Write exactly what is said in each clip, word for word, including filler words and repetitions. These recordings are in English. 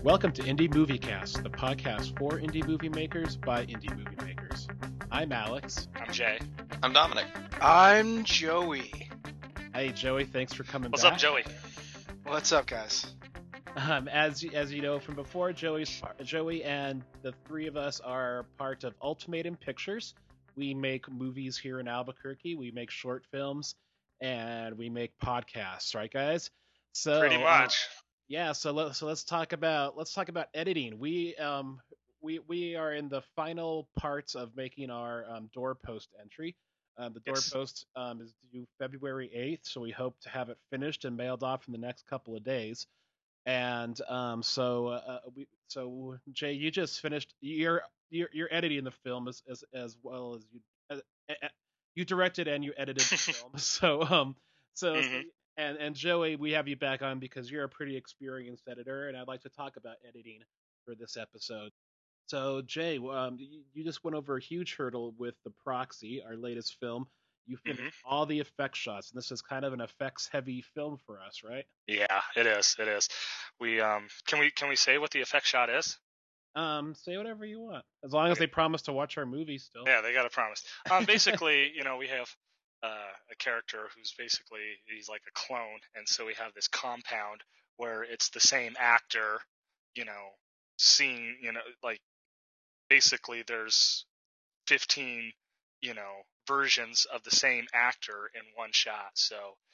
Welcome to Indie Movie Cast, the podcast for indie movie makers by indie movie makers. I'm Alex. I'm Jay. I'm Dominic. I'm Joey. Hey, Joey, thanks for coming What's back. up, Joey? What's up, guys? Um, as as you know from before, Joey's Joey and the three of us are part of Ultimatum Pictures. We make movies here in Albuquerque. We make short films and we make podcasts, right, guys? So Pretty much. Uh, yeah. So let so let's talk about let's talk about editing. We um we we are in the final parts of making our um, doorpost entry. Uh, the Yes. doorpost um, is due February eighth, so we hope to have it finished and mailed off in the next couple of days. And um, so, uh, we, so Jay, you just finished. You're you're, you're editing the film as as, as well as you uh, uh, you directed and you edited the film. So um, so Mhm. and and Joey, we have you back on because you're a pretty experienced editor, and I'd like to talk about editing for this episode. So Jay, um, you, you just went over a huge hurdle with The Proxy, our latest film. You finished all the effect shots, and this is kind of an effects-heavy film for us, right? Yeah, it is. It is. We um can we can we say what the effect shot is? Um, say whatever you want, as long as Okay. they promise to watch our movie still. Yeah, they got to promise. Um, basically, you know, we have uh, a character who's basically he's like a clone, and so we have this compound where it's the same actor, you know, seeing, you know, like basically there's fifteen, you know, versions of the same actor in one shot. So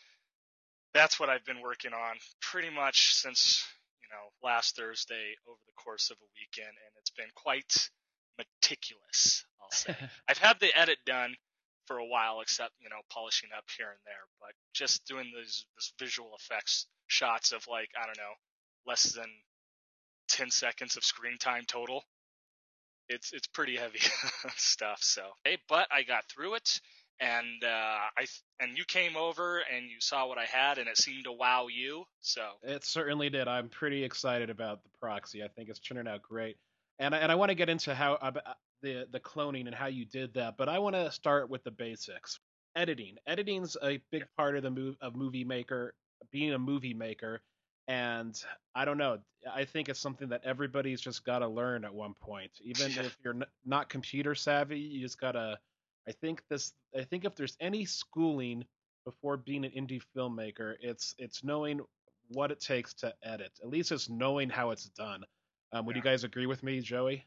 that's what I've been working on pretty much since, you know, last Thursday over the course of a weekend, and it's been quite meticulous, I'll say. I've had the edit done for a while, except, you know, polishing up here and there, but just doing these this visual effects shots of, like, I don't know, less than ten seconds of screen time total. It's it's pretty heavy stuff. So, hey, but I got through it, and uh, I and you came over and you saw what I had, and it seemed to wow you. So, It certainly did. I'm pretty excited about The Proxy. I think it's turning out great, and I, and I want to get into how uh, the the cloning and how you did that. But I want to start with the basics. Editing. Editing's a big part of the move of movie maker, being a movie maker. And I don't know. I think it's something that everybody's just got to learn at one point. Even Yeah. if you're n- not computer savvy, you just gotta. I think this. I think if there's any schooling before being an indie filmmaker, it's it's knowing what it takes to edit. At least it's knowing how it's done. Um, would you Yeah. guys agree with me, Joey?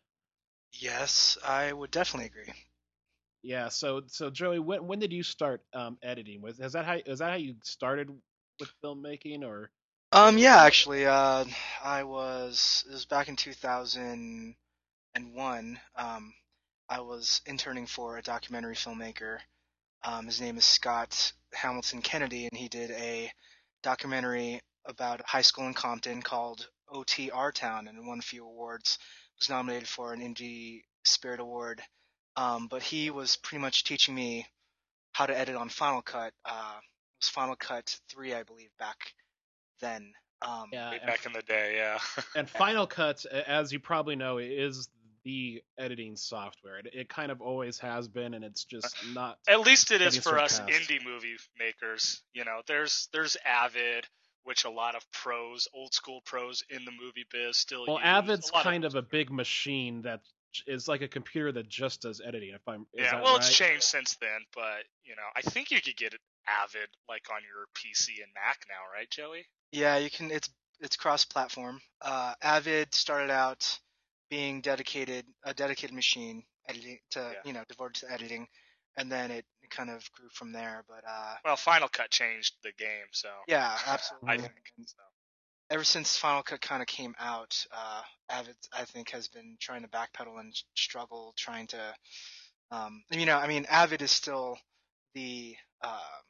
Yes, I would definitely agree. Yeah. So so Joey, when when did you start um, editing? Was is that how is that how you started with filmmaking or? Um, yeah, actually, uh, I was it was back in two thousand one. Um, I was interning for a documentary filmmaker. Um, his name is Scott Hamilton Kennedy, and he did a documentary about a high school in Compton called O T R Town, and won a few awards. Was nominated for an Indie Spirit Award. Um, but he was pretty much teaching me how to edit on Final Cut. Uh, it was Final Cut three, I believe, back then. Um, Yeah. way and back in the day, yeah. And Final Cut, a- as you probably know, is the editing software. It, it kind of always has been, and it's just not. At least it is getting for us surpassed. indie movie makers. You know, there's there's Avid, which a lot of pros, old school pros in the movie biz still Well, use. Avid's A lot kind of a big machine that is like a computer that just does editing. If I'm, is Yeah, that well, right? it's changed since then, but you know, I think you could get it Avid like on your P C and Mac now, right, Joey? yeah, you can. It's it's cross-platform. Uh, Avid started out being dedicated a dedicated machine editing to Yeah. you know devoted to editing, and then it, it kind of grew from there. But uh, Well, Final Cut changed the game, so yeah, absolutely. I think so. Ever since Final Cut kind of came out, uh, Avid I think has been trying to backpedal and struggle trying to, um, you know, I mean, Avid is still the uh,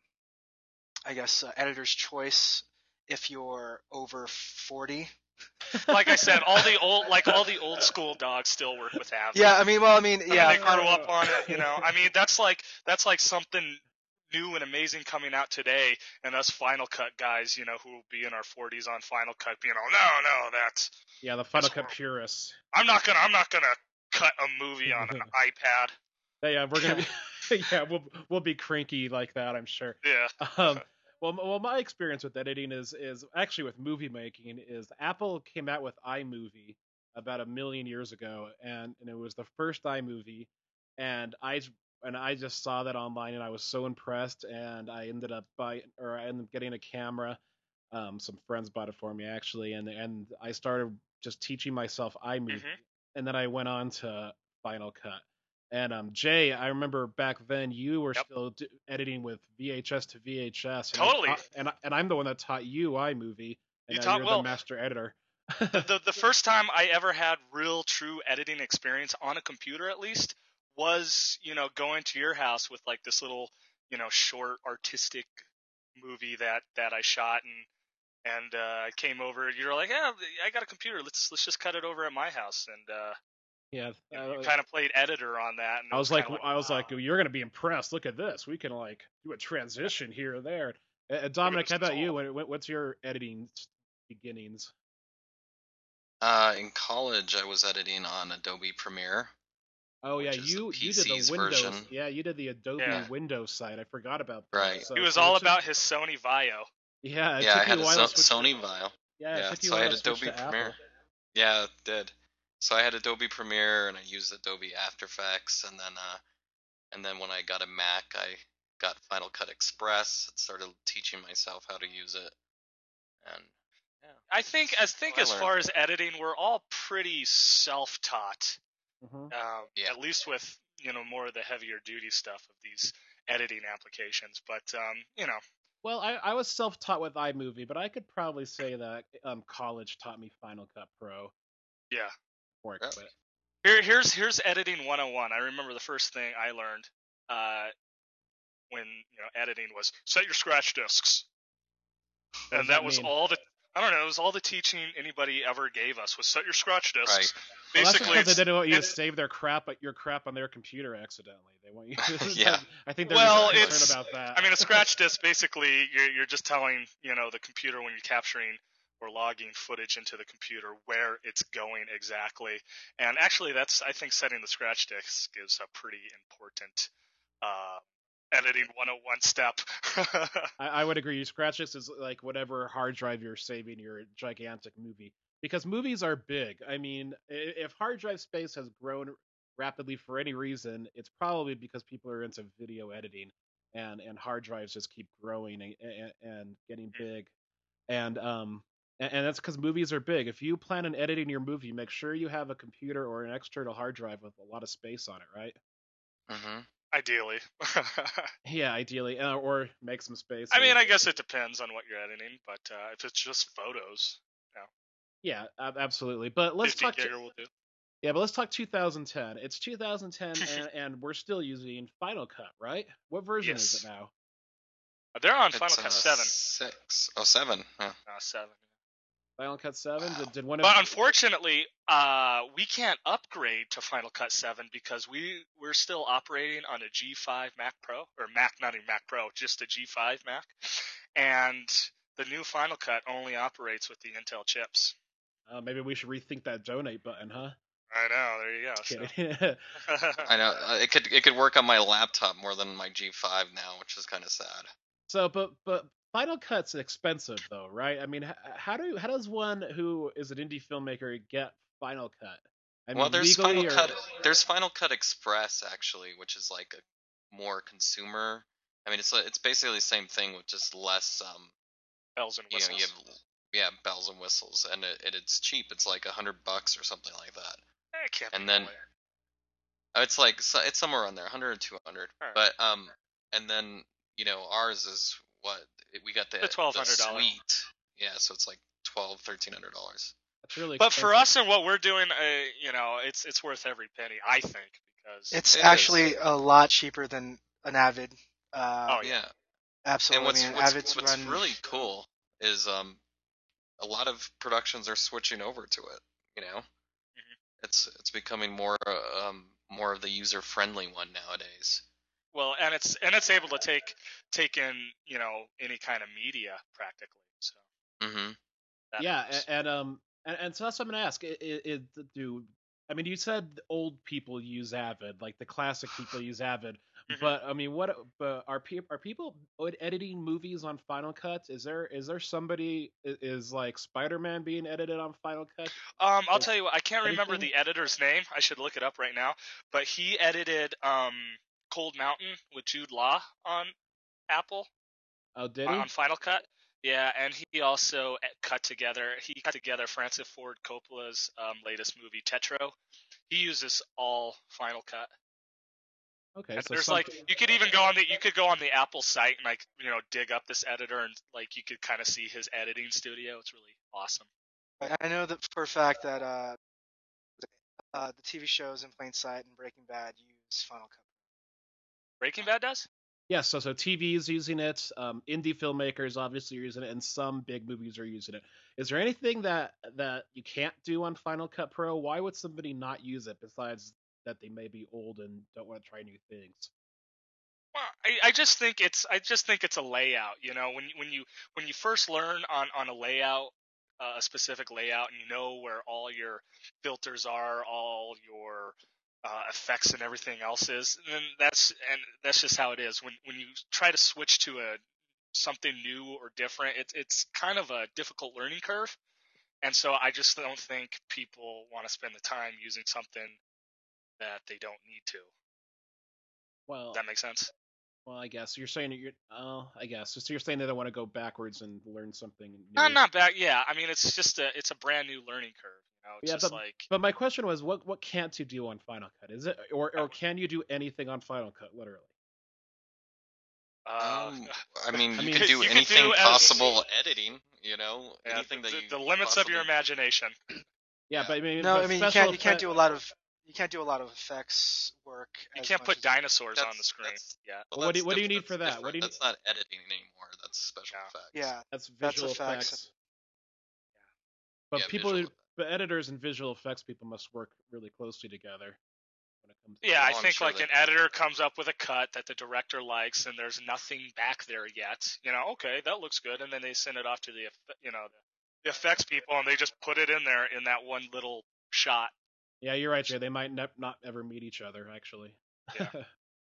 I guess uh, editor's choice if you're over forty. Like I said, all the old like all the old school dogs still work with Avid. Yeah, I mean, well, I mean, I mean, yeah, they grew up on it, you know. I mean, that's like that's like something new and amazing coming out today, and us Final Cut guys, you know, who will be in our forties on Final Cut, being all, no, no, that's Yeah, the Final That's Cut horrible. purists. I'm not gonna I'm not gonna cut a movie on an iPad. Yeah, yeah, we're gonna be. Yeah, we'll we'll be cranky like that, I'm sure. Yeah. Um, well, m- well, my experience with editing is is actually with movie making is Apple came out with iMovie about a million years ago, and, and it was the first iMovie, and I j- and I just saw that online, and I was so impressed, and I ended up buying or I ended up getting a camera. Um, some friends bought it for me actually, and and I started just teaching myself iMovie, hmm and then I went on to Final Cut. And um, Jay, I remember back then you were Yep. still d- editing with V H S to V H S, and Totally. I taught, and I, and I'm the one that taught you iMovie, and You now taught you're the well. master editor. The, the the first time I ever had real true editing experience on a computer, at least, was you know going to your house with like this little you know short artistic movie that that I shot and and uh, I came over. You're like, yeah, I got a computer. Let's let's just cut it over at my house, and uh, Yeah, you, know, you uh, kind of played editor on that, and I it was was like, kind of like, I was wow, like, you're gonna be impressed. Look at this. We can like do a transition here or there. Uh, uh, look at Dominic, this how about you? result. What, what- what's your editing s- beginnings? Uh, in college, I was editing on Adobe Premiere, Oh yeah, which is the you you did the PC's Windows. version. Yeah, you did the Adobe Yeah, Windows site. I forgot about that. Right. So he was so it all took about his Sony Vaio. yeah, it Yeah, I took you had a a while so- to switch. To, Sony Vaio. yeah, it Yeah, took you a so I while had to switch Adobe to Premiere. Apple. Yeah, it did. So I had Adobe Premiere and I used Adobe After Effects, and then uh, and then when I got a Mac, I got Final Cut Express. Started teaching myself how to use it, and yeah, I think as so think I as learned. far as editing, we're all pretty self-taught. Hmm. Um, Yeah. at least with you know more of the heavier duty stuff of these editing applications. But um, you know, Well, I, I was self-taught with iMovie, but I could probably say that um, college taught me Final Cut Pro yeah. before I Really? quit. Here here's here's editing one oh one. I remember the first thing I learned uh, when you know editing was set your scratch discs, What does and that that was mean? all the I don't know. It was all the teaching anybody ever gave us was set your scratch discs. Right. Well, that's just Basically, because they it's didn't want you to it's save their crap, but your crap on their computer accidentally. They want you. To, Yeah. I think they're well, concerned it's about that. I mean a scratch disc basically you're you're just telling you know the computer when you're capturing or logging footage into the computer where it's going exactly. And actually, that's I think setting the scratch disc is a pretty important uh, editing one oh one step. I, I would agree. Scratch this is like whatever hard drive you're saving your gigantic movie, because movies are big. I mean, i- if hard drive space has grown rapidly for any reason, it's probably because people are into video editing, and and hard drives just keep growing and, and, and getting big, and um. And and that's because movies are big. If you plan on editing your movie, make sure you have a computer or an external hard drive with a lot of space on it, right? Mm-hmm. Ideally. Yeah, ideally, uh, or make some space. I Or, mean, I guess it depends on what you're editing, but uh, if it's just photos, you know, yeah, ab- absolutely. But let's fifty talk. To, gigger will do. yeah, but let's talk two thousand ten. It's two thousand ten, and, and we're still using Final Cut, right? What version is Yes. it now? They're on Final It's Cut uh, seven. six. Oh, seven. Huh. Uh, seven. Final Cut seven. Wow. Did, did one of But unfortunately, uh, we can't upgrade to Final Cut seven because we we're still operating on a G five Mac Pro or Mac, not even Mac Pro, just a G five Mac, and the new Final Cut only operates with the Intel chips. uh, maybe we should rethink that donate button, huh? I know. There you go. Kidding. So. I know uh, it could it could work on my laptop more than my G five now, which is kind of sad. So, but but Final Cut's expensive though, right? I mean, h- how do how does one who is an indie filmmaker get Final Cut? I mean, Well, there's legally Final or Cut. There's Final Cut Express actually, which is like a more consumer. I mean, it's a- it's basically the same thing with just less. Um, Bells and you know, whistles. you have yeah bells and whistles, and it, it it's cheap. It's like a hundred bucks or something like that. Eh, it can't And be then more. uh, it's like so- it's somewhere on there, hundred or two hundred. Alright. But um, and then you know ours is what we got the The twelve hundred dollars. suite. Yeah, so it's like twelve, thirteen hundred dollars. that's really But for expensive. us and what we're doing, uh, you know, it's it's worth every penny, I think, because It's It actually is. a lot cheaper than an Avid. Uh, Oh, Yeah. absolutely. And what's I mean, what's Avid's what's run. really cool is um a lot of productions are switching over to it. You know, it's it's becoming more uh, um more of the user friendly one nowadays. well, and it's and it's able to take take in you know any kind of media practically. So Mm-hmm. that Yeah, helps. a- and um, and, and so that's what I'm gonna ask. It, it, it, do I mean you said old people use Avid, like the classic people use Avid, Mhm. But I mean, what? But are people are people editing movies on Final Cut? Is there is there somebody i- is like Spider-Man being edited on Final Cut? Um, I'll Is tell you what. I can't remember anything? the editor's name. I should look it up right now. But he edited um Cold Mountain with Jude Law on Apple Oh, did on, he? on Final Cut. Yeah, and he also e- cut together. He cut together Francis Ford Coppola's um, latest movie, Tetro. He uses all Final Cut. Okay, And so there's like something. you could even go on the you could go on the Apple site and like you know dig up this editor and like you could kind of see his editing studio. It's really awesome. I I know that for a fact that uh, uh, the T V shows in Plain Sight and Breaking Bad use Final Cut. Breaking Bad does? Yeah, so so T V is using it. Um, indie filmmakers obviously are using it, and some big movies are using it. Is there anything that that you can't do on Final Cut Pro? Why would somebody not use it besides that they may be old and don't want to try new things? Well, I, I just think it's I just think it's a layout. You know, when you, when you when you first learn on on a layout, uh, a specific layout, and you know where all your filters are, all your uh, effects and everything else is, then that's and that's just how it is. When when you try to switch to a something new or different, it's it's kind of a difficult learning curve. And so I just don't think people want to spend the time using something that they don't need to. Does Well, that make sense? well, I guess you're saying that you're. Oh, I guess so. You're saying that they want to go backwards and learn something I'm new. not bad. Yeah, I mean, it's just a it's a brand new learning curve. You know, it's Yeah, just but like but my question was, what what can't you do on Final Cut? Is it or or can you do anything on Final Cut? Literally. uh, Um, I mean, I you mean, can do you could anything do as possible editing. You know, yeah, anything the, that the, you the limits of your possibly. imagination. yeah, Yeah. but I mean, No, I but mean you special can't you can't effect. do a lot of you can't do a lot of effects work You as can't much put as dinosaurs on the That's screen. that's Yeah, well, Well, what do that's you, what do you diff- need that's for that? What different. do you need? That's not editing anymore. That's special yeah. effects. yeah, That's that's visual effects. effects. Yeah, But people, visual who- effects. but editors and visual effects people must work really closely together when it comes to Yeah, I Oh, this. I'm think sure like they. an editor comes up with a cut that the director likes, and there's nothing back there yet. You know, okay, that looks good, and then they send it off to the eff- you know the, the effects people, and they just put it in there in that one little shot. Yeah, you're right, Jay. They might ne- not ever meet each other, actually. Yeah.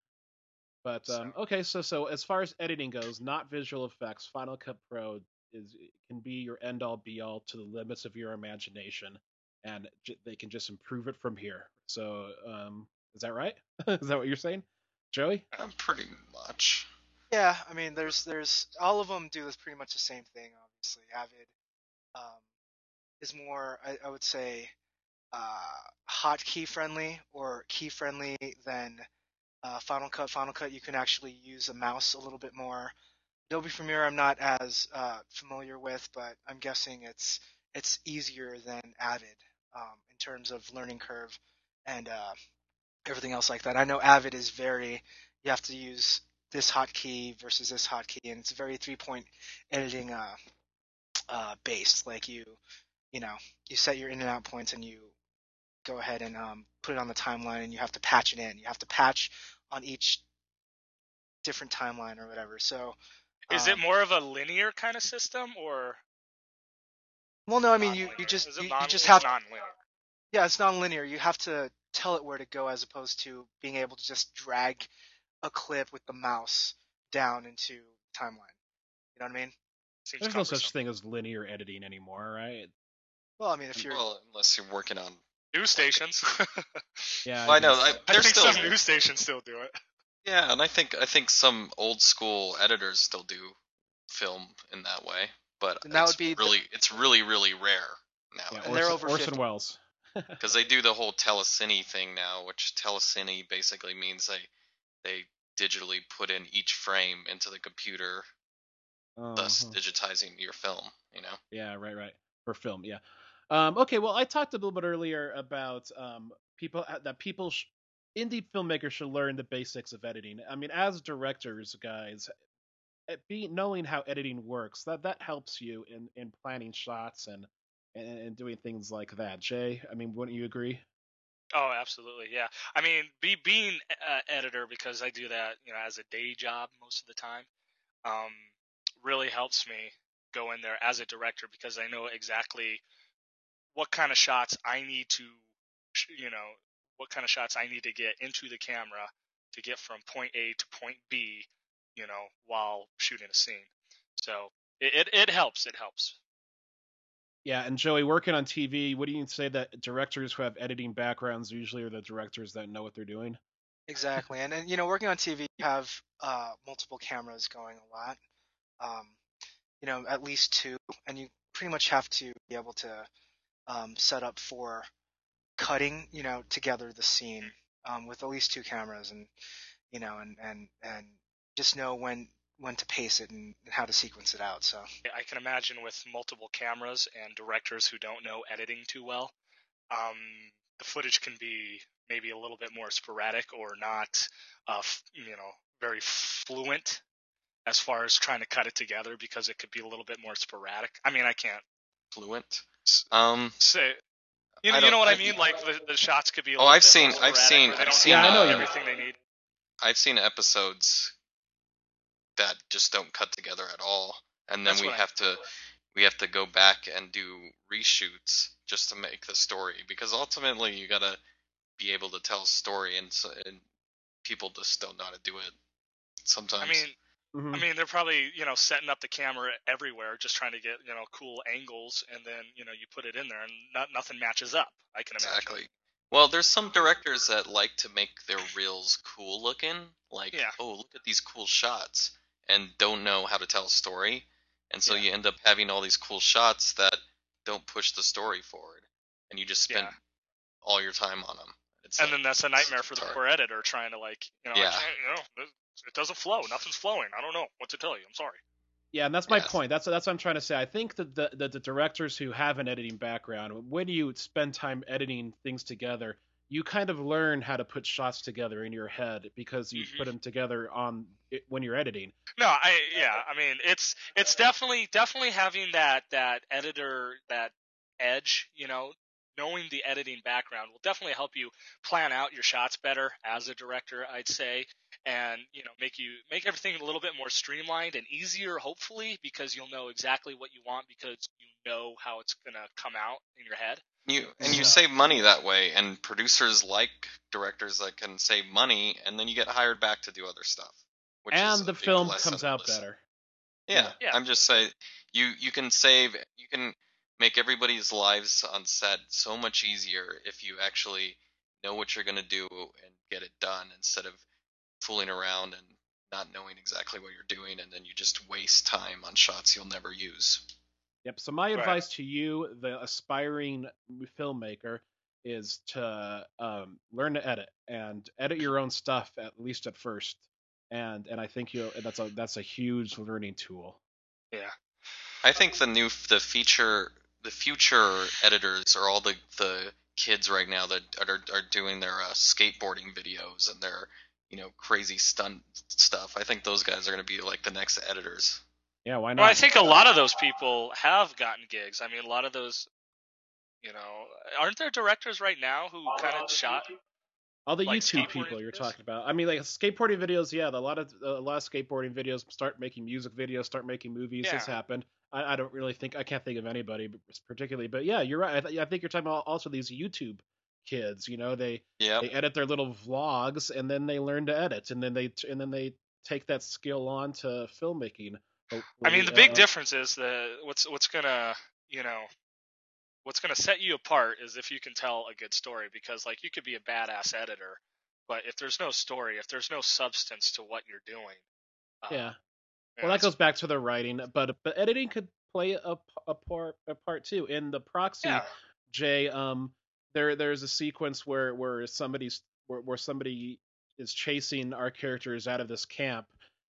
But So um, okay, so so as far as editing goes, not visual effects, Final Cut Pro is can be your end all be all to the limits of your imagination, and j- they can just improve it from here. So, um, is that right? Is that what you're saying, Joey? Um, pretty much. Yeah, I mean there's there's all of them do this pretty much the same thing. Obviously, Avid um, is more I, I would say uh, hotkey friendly or key friendly than uh, Final Cut. Final Cut you can actually use a mouse a little bit more. Adobe Premiere I'm not as uh, familiar with, but I'm guessing it's it's easier than Avid um, in terms of learning curve and uh, everything else like that. I know Avid is very you have to use this hotkey versus this hotkey, and it's very three point editing uh, uh, based. Like you you know you set your in and out points and you go ahead and um, put it on the timeline, and you have to patch it in. You have to patch on each different timeline or whatever. So is it um, more of a linear kind of system or well, no, I mean you, non-linear? you just Is it you, non? you just It's have non-linear. yeah, it's non-linear. You have to tell it where to go as opposed to being able to just drag a clip with the mouse down into the timeline. You know what I mean? Seems There's no such cumbersome. thing as linear editing anymore, right? Well, I mean if you're Well, unless you're working on. News stations. Yeah, Well, I know. guess. I, I there's think still. some news stations still do it. Yeah, and I think I think some old school editors still do film in that way, but and that it's would be the, really it's really really rare Yeah, nowadays. And they're Orson, over Orson fifty. Welles. Because they do the whole telecine thing now, which telecine basically means they they digitally put in each frame into the computer, thus Uh-huh. digitizing your film. You know. Yeah, right, right. For film, yeah. Um, okay, well, I talked a little bit earlier about um, people uh, that people, sh- indie filmmakers should learn the basics of editing. I mean, as directors, guys, eh, be knowing how editing works that that helps you in in planning shots and and, and doing things like that. Jay, I mean, wouldn't you agree? Oh, absolutely. Yeah. I mean, be being uh, editor because I do that, you know, as a day job most of the time. Um, really helps me go in there as a director because I know exactly what kind of shots I need to, sh- you know, what kind of shots I need to get into the camera to get from point A to point B, you know, while shooting a scene. So it, it, it helps. It helps. Yeah, and Joey, working on T V, what do you say that directors who have editing backgrounds usually are the directors that know what they're doing? Exactly, and, and you know, working on T V, you have uh, multiple cameras going a lot. Um, you know, at least two, and you pretty much have to be able to um, set up for cutting, you know, together the scene um, with at least two cameras, and you know, and and and just know when when to pace it and how to sequence it out. So I can imagine with multiple cameras and directors who don't know editing too well, um, the footage can be maybe a little bit more sporadic or not, uh, f- you know, very fluent as far as trying to cut it together because it could be a little bit more sporadic. I mean, I can't Fluent. Um, say, you know, I you don't. know what I, I, mean? Like the, the shots could be a oh, little I've bit seen. more I've sporadic seen. where they I've don't seen. Yeah, I know have you Uh, mean. everything they need. I've seen episodes that just don't cut together at all, and then That's we what I have to we have to go back and do reshoots just to make the story, because ultimately you gotta be able to tell a story, and, so, and people just don't know how to do it sometimes. I mean, Mhm. I mean, they're probably, you know, setting up the camera everywhere, just trying to get, you know, cool angles, and then, you know, you put it in there, and not, nothing matches up. I can imagine. Exactly. Well, there's some directors that like to make their reels cool looking, like, Yeah. oh, look at these cool shots, and don't know how to tell a story. And so Yeah. you end up having all these cool shots that don't push the story forward, and you just spend Yeah. all your time on them. It's And like, then that's a nightmare for the hard. poor editor trying to, like, you know, I Yeah. can't, you know, it doesn't flow. Nothing's flowing. I don't know what to tell you. I'm sorry. Yeah, and that's my Yeah. point. That's that's what I'm trying to say. I think that the, the the directors who have an editing background, when you spend time editing things together, you kind of learn how to put shots together in your head because you Mhm. put them together on it when you're editing. No, I yeah, I mean it's it's definitely definitely having that that editor that edge, you know, knowing the editing background will definitely help you plan out your shots better as a director, I'd say, and you know, make you make everything a little bit more streamlined and easier hopefully because you'll know exactly what you want because you know how it's going to come out in your head. You and you So- save money that way, and producers like directors that can save money, and then you get hired back to do other stuff. Which is And a the big film lesson comes in out this. better. Yeah, Yeah. I'm just saying, you you can save, you can make everybody's lives on set so much easier if you actually know what you're gonna do and get it done, instead of fooling around and not knowing exactly what you're doing, and then you just waste time on shots you'll never use. Yep. So my Right. advice to you, the aspiring filmmaker, is to um, learn to edit and edit your own stuff at least at first. And and I think you that's a that's a huge learning tool. Yeah. I think the new the feature the future editors are all the the kids right now that are are doing their uh, skateboarding videos and their, you know, crazy stunt stuff. I think those guys are going to be like the next editors. Yeah, why not? Well, I think a lot of those people have gotten gigs. I mean, a lot of those, you know, aren't there directors right now who kind of shot? All the like YouTube skateboarding people you're videos? talking about. I mean, like skateboarding videos. Yeah, a lot of a lot of skateboarding videos start making music videos, start making movies. Yeah. This happened. I, I don't really think I can't think of anybody particularly, but yeah, you're right. I, th- I think you're talking about also these YouTube kids. You know, they Yep. they edit their little vlogs and then they learn to edit and then they and then they take that skill on to filmmaking. I mean, the big uh, difference is the what's what's gonna, you know, what's gonna set you apart is if you can tell a good story. Because like you could be a badass editor, but if there's no story, if there's no substance to what you're doing, uh, Yeah. you Well, know, that goes back to the writing, but but editing could play a, a part a part too. In the proxy, yeah, Jay, um, there there's a sequence where where somebody's where, where somebody is chasing our characters out of this camp,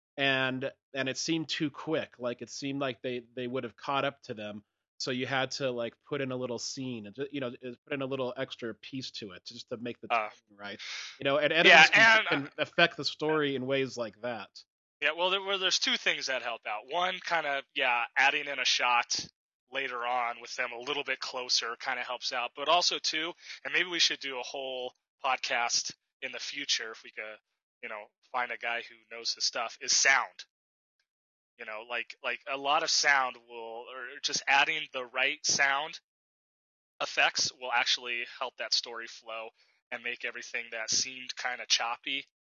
and and it seemed too quick. Like it seemed like they they would have caught up to them. So you had to like put in a little scene, and you know, put in a little extra piece to it just to make the Uh, timing right. You know, and editors yeah, can, and can affect the story in ways like that. yeah. Well, there, well, there's two things that help out. One, kind of yeah, adding in a shot later on with them a little bit closer kind of helps out. But also too, and maybe we should do a whole podcast in the future if we could, you know, find a guy who knows his stuff. Is sound. You know, like like a lot of sound will, or just adding the right sound effects will actually help that story flow and make everything that seemed kind of choppy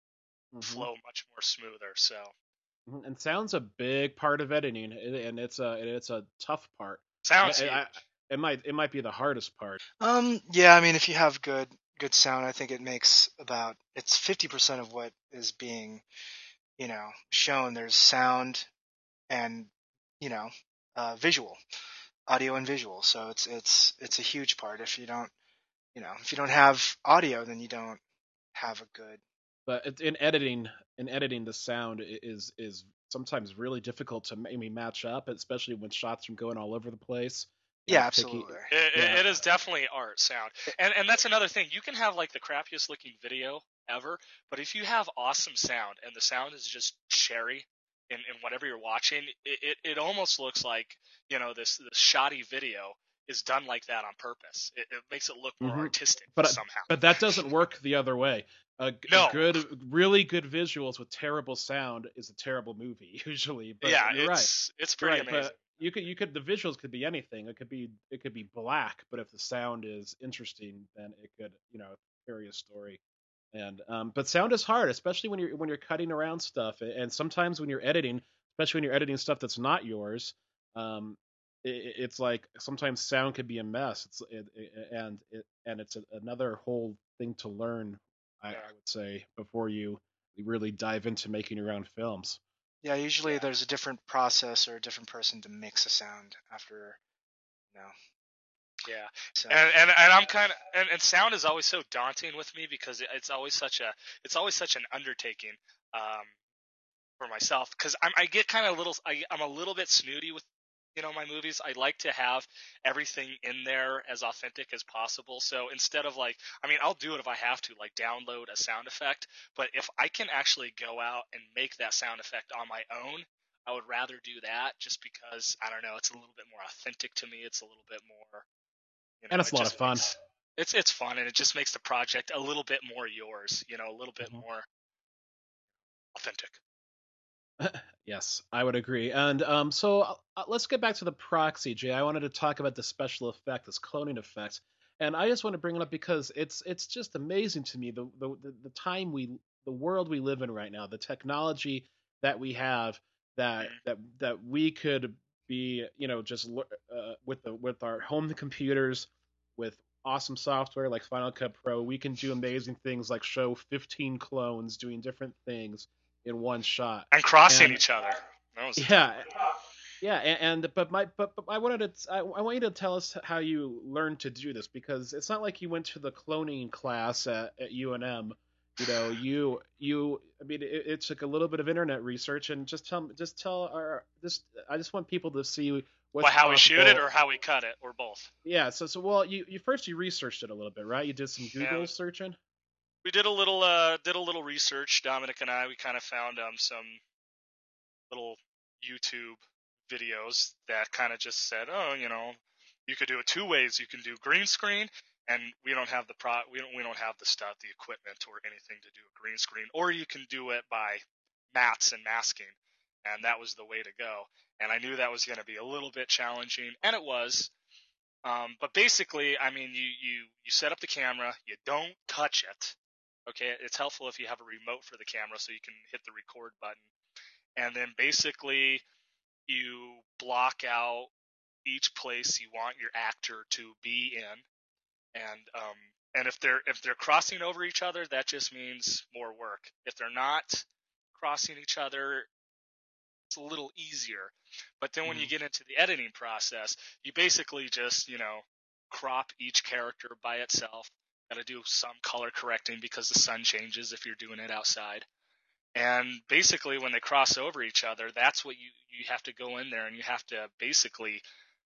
Mhm. flow much more smoother. So Mhm. And sound's a big part of editing, and it's a and it's a tough part. sounds I, huge. I, it might it might be the hardest part. Um, yeah, I mean, if you have good good sound, I think it makes about it's fifty percent of what is being, you know, shown. There's sound and, you know, uh, visual, audio and visual. So it's it's it's a huge part. If you don't, you know, if you don't have audio, then you don't have a good. But it- in editing, in editing, the sound i- is is sometimes really difficult to maybe match up, especially when shots are going all over the place. Yeah, And picky, absolutely. It, yeah. it, it is definitely art sound, and and that's another thing. You can have like the crappiest looking video ever, but if you have awesome sound and the sound is just cherry in, in whatever you're watching, it, it, it almost looks like, you know, this this shoddy video is done like that on purpose. It, it makes it look more Mhm. artistic But somehow. but that doesn't work the other way. A, g- a No. good, really good visuals with terrible sound is a terrible movie usually. But Yeah, you're right. it's it's You're pretty right. amazing. But you could you could the visuals could be anything. It could be it could be black, but if the sound is interesting, then it could, you know, carry a story. And um, but sound is hard, especially when you're when you're cutting around stuff, and sometimes when you're editing, especially when you're editing stuff that's not yours. Um, it, it's like sometimes sound can be a mess. It's it, it, and it, and it's a, another whole thing to learn. I, I Yeah. would say before you really dive into making your own films. Yeah, usually Yeah. there's a different process or a different person to mix a sound after, you know. Yeah, So and and, and I'm kind of and, and sound is always so daunting with me because it, it's always such a it's always such an undertaking um, for myself because I'm I get kind of a little I, I'm a little bit snooty with, you know, my movies. I like to have everything in there as authentic as possible. So instead of like, I mean, I'll do it if I have to, like download a sound effect. But if I can actually go out and make that sound effect on my own, I would rather do that just because I don't know, it's a little bit more authentic to me. It's a little bit more, you know, And it's it a lot of just fun. makes it's it's fun, and it just makes the project a little bit more yours, you know, a little bit Mhm. more authentic. Yes, I would agree. And um, so uh, let's get back to the proxy, Jay. I wanted to talk about the special effect, this cloning effect, and I just want to bring it up because it's it's just amazing to me the the the the time we the world we live in right now, the technology that we have that Mhm. that that we could be, you know, just uh, with the with our home computers with awesome software like Final Cut Pro, we can do amazing things like show fifteen clones doing different things in one shot. And crossing And each other. That was the tough yeah, part. yeah, and, and but my but, but I wanted to I, I want you to tell us how you learned to do this because it's not like you went to the cloning class at, at U N M. You know, you you I mean it, it took a little bit of internet research and just tell just tell our just I just want people to see what's Well, how we shoot it possible. or how we cut it or both. Yeah, so so well you you first you researched it a little bit, right? You did some Yeah, Google searching. we did a little uh did a little research. Dominic and I, we kind of found um some little YouTube videos that kind of just said, oh, you know, you could do it two ways. You can do green screen, and we don't have the pro we don't we don't have the stuff, the equipment or anything to do a green screen, or you can do it by mats and masking, and that was the way to go. And I knew that was going to be a little bit challenging, and it was. Um, but basically, I mean, you you you set up the camera, you don't touch it. Okay, it's helpful if you have a remote for the camera so you can hit the record button, and then basically you block out each place you want your actor to be in, and um, and if they're if they're crossing over each other, that just means more work. If they're not crossing each other, it's a little easier. But then when Mhm. you get into the editing process, you basically just, you know, crop each character by itself. Got to do some color correcting because the sun changes if you're doing it outside. And basically, when they cross over each other, that's what you you have to go in there and you have to basically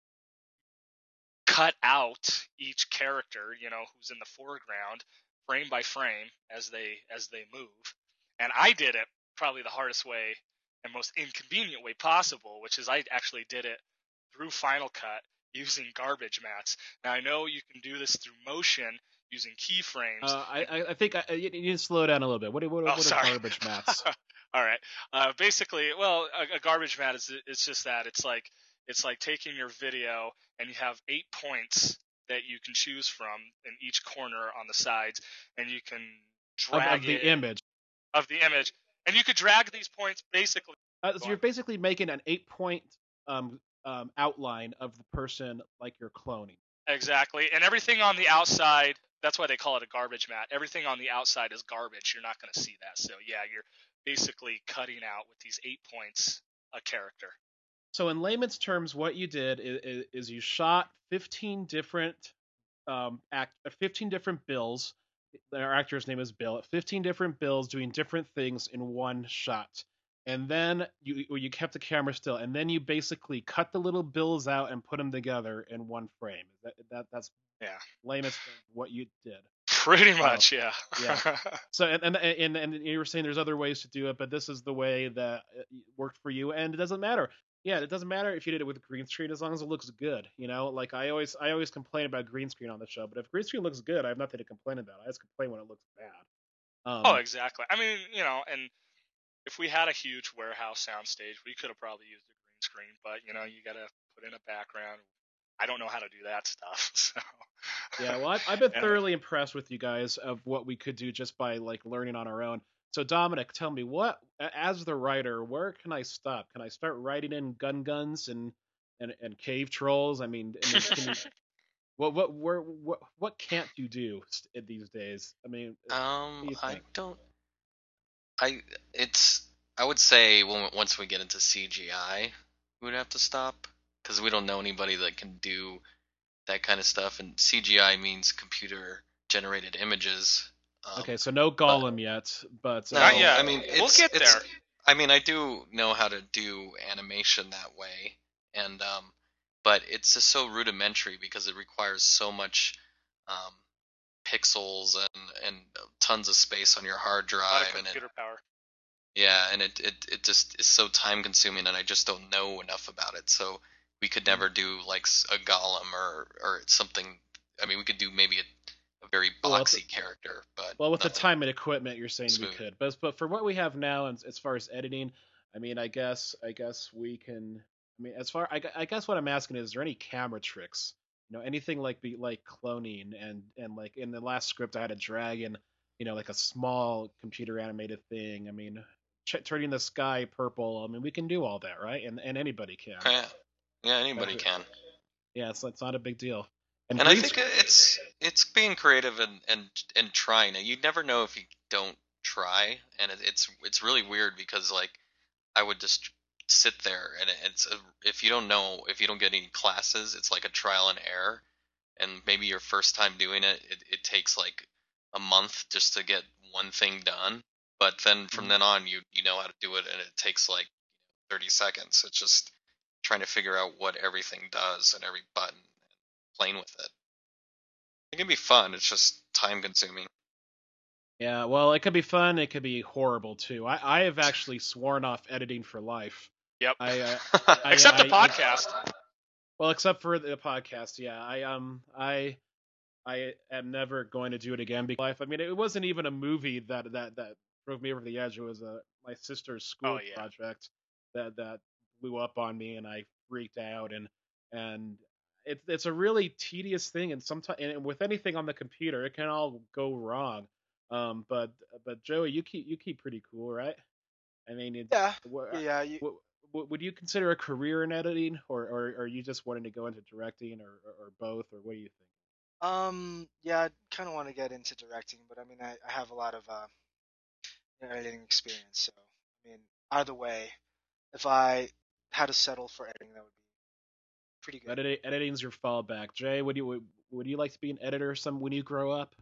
cut out each character, you know, who's in the foreground, frame by frame as they as they move. And I did it probably the hardest way and most inconvenient way possible, which is I actually did it through Final Cut using garbage mats. Now I know you can do this through Motion using keyframes. Uh, I And, I I think I, you need to slow down a little bit. What are- what are, oh, what are sorry. garbage mats? All right. Uh, basically, well, a, a garbage mat is it's just that it's like it's like taking your video and you have eight points that you can choose from in each corner on the sides, and you can Of drag of the it image. of the image, and you could drag these points basically. Uh, so you're basically making an eight-point um, um, outline of the person like you're cloning. Exactly, and everything on the outside. That's why they call it a garbage mat. Everything on the outside is garbage. You're not going to see that. So yeah, you're basically cutting out with these eight points a character. So in layman's terms, what you did is, is you shot fifteen different um, act, fifteen different bills. Our actor's name is Bill. fifteen different bills doing different things in one shot. And then you you kept the camera still, and then you basically cut the little bills out and put them together in one frame. That that that's yeah, lamest what you did. Pretty much, yeah. Yeah. So and, and and and you were saying there's other ways to do it, but this is the way that worked for you, and it doesn't matter. Yeah, it doesn't matter if you did it with green screen as long as it looks good. You know, like I always I always complain about green screen on the show, but if green screen looks good, I have nothing to complain about. I just complain when it looks bad. Um, oh, exactly. I mean, you know, and if we had a huge warehouse soundstage, we could have probably used a green screen, but you know, you got to put in a background. I don't know how to do that stuff. So. Yeah, well, I've, I've been yeah. thoroughly impressed with you guys of what we could do just by like learning on our own. So Dominic, tell me, what as the writer, where can I stop? Can I start writing in gun guns and and, and cave trolls? I mean, I mean can you, what what where what what can't you do these days? I mean, Um, do I don't. I it's I would say when once we get into C G I, we would have to stop because we don't know anybody that can do that kind of stuff, and C G I means computer generated images. Um, okay, so no Gollum but, yet, but no, uh, not yet. I mean, it's, we'll get it's, there. I mean, I do know how to do animation that way, and um, but it's just so rudimentary because it requires so much um, pixels and and tons of space on your hard drive, a lot of and computer it, power. Yeah, and it, it it just is so time consuming, and I just don't know enough about it. So we could never do like a Gollum or or something. I mean, we could do maybe a, a very Well, boxy the- character, but well, with the nothing time and equipment, you're saying smooth. we could, but but for what we have now, and as far as editing, I mean, I guess I guess we can. I mean, as far I, gu- I guess what I'm asking is, is there any camera tricks? You know, anything like be like cloning and and like in the last script, I had a dragon. You know, like a small computer animated thing. I mean, ch- turning the sky purple. I mean, we can do all that, right? And and anybody can. Yeah, yeah, anybody That's it. can. Yeah, it's it's not a big deal. And I green think sc- it's it's being creative and and and trying it. You never know if you don't try, and it, it's it's really weird because like I would just sit there and it, it's a, if you don't know if you don't get any classes, it's like a trial and error, and maybe your first time doing it, it, it takes like a month just to get one thing done. But then from Mhm. then on, you you know how to do it, and it takes like thirty seconds. It's just trying to figure out what everything does and every button and playing with it. It can be fun. It's just time consuming. Yeah, well, it could be fun. It could be horrible too. I, I have actually sworn off editing for life. Yep. I, uh, I Except the I- podcast. well, except for the podcast. Yeah, I um I I am never going to do it again because life. I mean, it wasn't even a movie that that that drove me over the edge. It was a my sister's school Oh, yeah. project that that blew up on me, and I freaked out. And and it's it's a really tedious thing, and sometimes and with anything on the computer, it can all go wrong. Um, but but Joey, you keep you keep pretty cool, right? I mean, it, Yeah, wha- yeah. You, w- w- would you consider a career in editing, or, or, or are you just wanting to go into directing, or, or, or both, or what do you think? um, yeah, I kind of want to get into directing, but I mean, I, I have a lot of uh, editing experience, so I mean, either way, if I had to settle for editing, that would be pretty good. Edit- editing's your fallback. Jay, would you would, would you like to be an editor some when you grow up?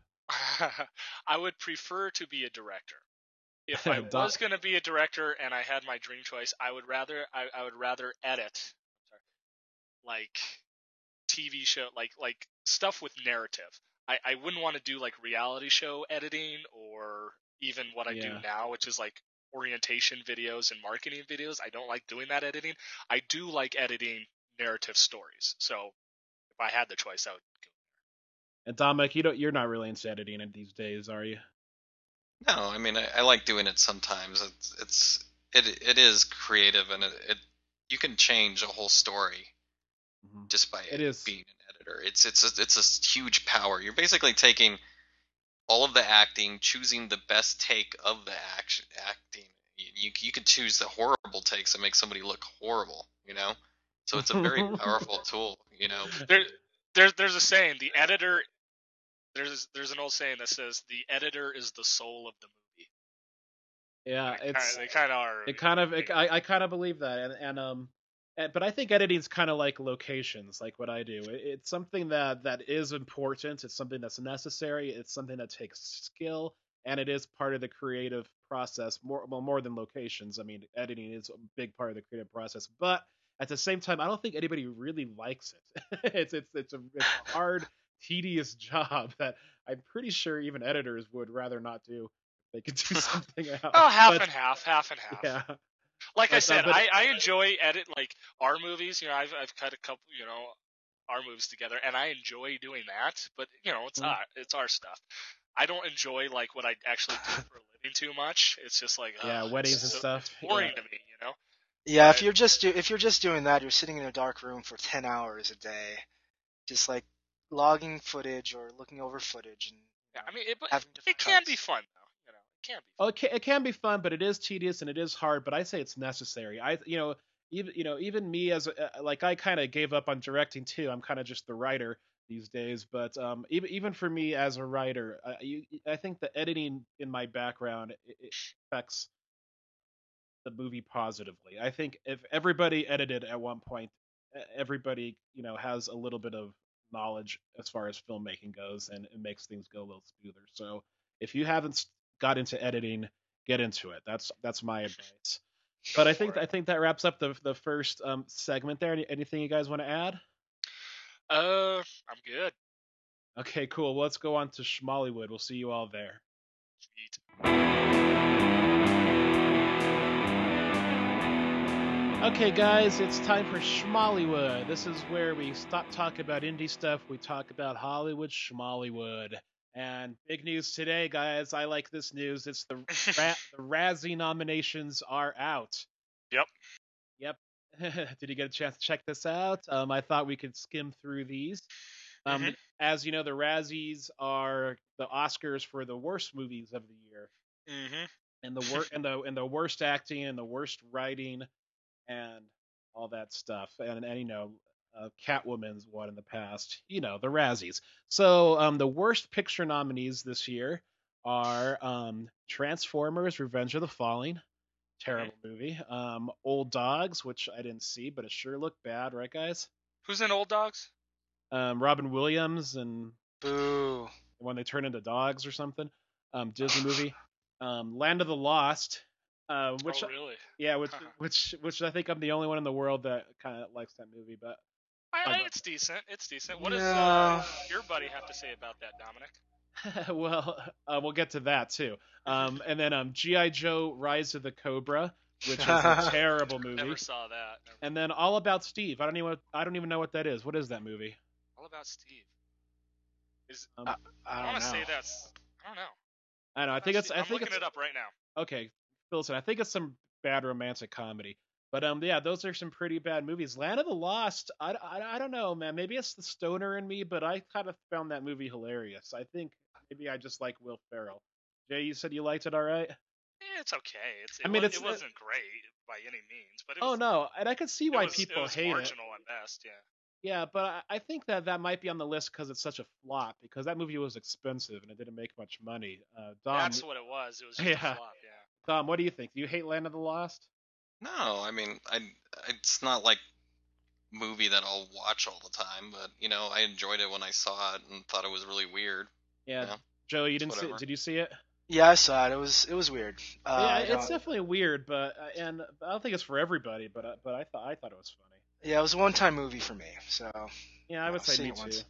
I would prefer to be a director. If I Doc- was going to be a director and I had my dream choice, I would rather I, I would rather edit sorry, like T V show like like stuff with narrative. I, I wouldn't want to do like reality show editing or even what I do Yeah. now, which is like orientation videos and marketing videos. I don't like doing that editing. I do like editing narrative stories. So if I had the choice, I would go. And Dominic, you don't you're not really into editing it these days, are you? No, I mean I, I like doing it sometimes. It's it's it it is creative, and it, it you can change a whole story Mhm. just by It is. being an editor. It's it's a, it's a huge power. You're basically taking all of the acting, choosing the best take of the action acting. You, you you could choose the horrible takes that make somebody look horrible, you know. So it's a very powerful tool, you know. There, there's there's a saying. The editor. There's there's an old saying that says the editor is the soul of the movie. Yeah, They it's kinda, they kind of are. it kind of it, I I kind of believe that, and and um, eh, but I think editing's kind of like locations, like what I do. It, it's something that that is important. It's something that's necessary. It's something that takes skill, and it is part of the creative process. More well, more than locations. I mean, editing is a big part of the creative process, but at the same time, I don't think anybody really likes it. it's it's it's a, it's a hard, tedious job that I'm pretty sure even editors would rather not do. They could do something else. Oh, half But and half, half and half. yeah, Like I but, uh, said, but I, I enjoy edit like our movies. You know, I've I've cut a couple, you know, our movies together, and I enjoy doing that. But you know, it's Mhm. our it's our stuff. I don't enjoy like what I actually do for a living too much. It's just like yeah, ugh, weddings it's and so- stuff. It's boring Yeah. to me, you know. Yeah, if But- you're just do- if you're just doing that, you're sitting in a dark room for ten hours a day, just like logging footage or looking over footage, and Yeah, I mean, it, but having it different can be cuts. fun though. You know, it can be. Oh, it can, it can be fun, but it is tedious and it is hard. But I say it's necessary. I, you know, even you know, even me as a, uh, like I kind of gave up on directing too. I'm kind of just the writer these days. But um, even even for me as a writer, I, you, I think the editing in my background it, it affects the movie positively. I think if everybody edited at one point, e- everybody you know has a little bit of knowledge as far as filmmaking goes, and it makes things go a little smoother. So if you haven't s- got into editing, get into it. That's that's my advice. Go But I for think it. I think that wraps up the the first um, segment there. Any, anything you guys want to add? Uh, I'm good. Okay, cool. Well, let's go on to Schmollywood. We'll see you all there. Sweet. Okay, guys, it's time for Schmollywood. This is where we stop talking about indie stuff. We talk about Hollywood Schmollywood. And big news today, guys. I like this news. It's the Ra- the Razzie nominations are out. Yep. Yep. Did you get a chance to check this out? Um, I thought we could skim through these. Um, Mhm. As you know, the Razzies are the Oscars for the worst movies of the year, Mhm. and the wor- and the and the worst acting and the worst writing and all that stuff. And, and you know, uh, Catwoman's won in the past. You know, the Razzies. So um, the worst picture nominees this year are um, Transformers: Revenge of the Fallen. Terrible movie. Um, Old Dogs, which I didn't see, but it sure looked bad, right, guys? Who's in Old Dogs? Um, Robin Williams and Boo. when they turn into dogs or something. Um, Disney movie. Um, Land of the Lost, uh, which oh, really? yeah, which which which I think I'm the only one in the world that kind of likes that movie. But I, Oh, I, but- it's decent. It's decent. What does No. uh, your buddy have to say about that, Dominic? well, uh, we'll get to that too. Um, and then um, G I. Joe: Rise of the Cobra, which is a terrible movie. Never saw that. Never. And then All About Steve. I don't even I don't even know what that is. What is that movie? All about Steve. Is Um, I, I, I want don't to know. say that's. I don't know. I don't know. I think it's I I'm think looking it's it up right now. okay. Listen, I think it's some bad romantic comedy. But um, yeah, those are some pretty bad movies. Land of the Lost, I, I, I don't know, man. Maybe it's the stoner in me, but I kind of found that movie hilarious. I think maybe I just like Will Ferrell. Jay, you said you liked it, all right? Eh, It's okay. It's. It I mean, was, it's- it wasn't great by any means, but it Oh was. no, and I could see it why was, people it was hate it. marginal at best. Yeah. Yeah, but I, I think that that might be on the list because it's such a flop. Because that movie was expensive and it didn't make much money. Uh, Dom, That's what it was. It was just Yeah. a flop. Yeah. Dom, what do you think? Do you hate Land of the Lost? No, I mean, I it's not like movie that I'll watch all the time, but you know, I enjoyed it when I saw it and thought it was really weird. Yeah. Yeah, Joe, you it's didn't see whatever. Did you see it? Yeah, I saw it. It was it was weird. Uh, yeah, I it's don't- definitely weird, but uh, and I don't think it's for everybody. But uh, but I thought I thought it was funny. yeah, it was a one-time movie for me. So Yeah, I would I've say seen me it too. once.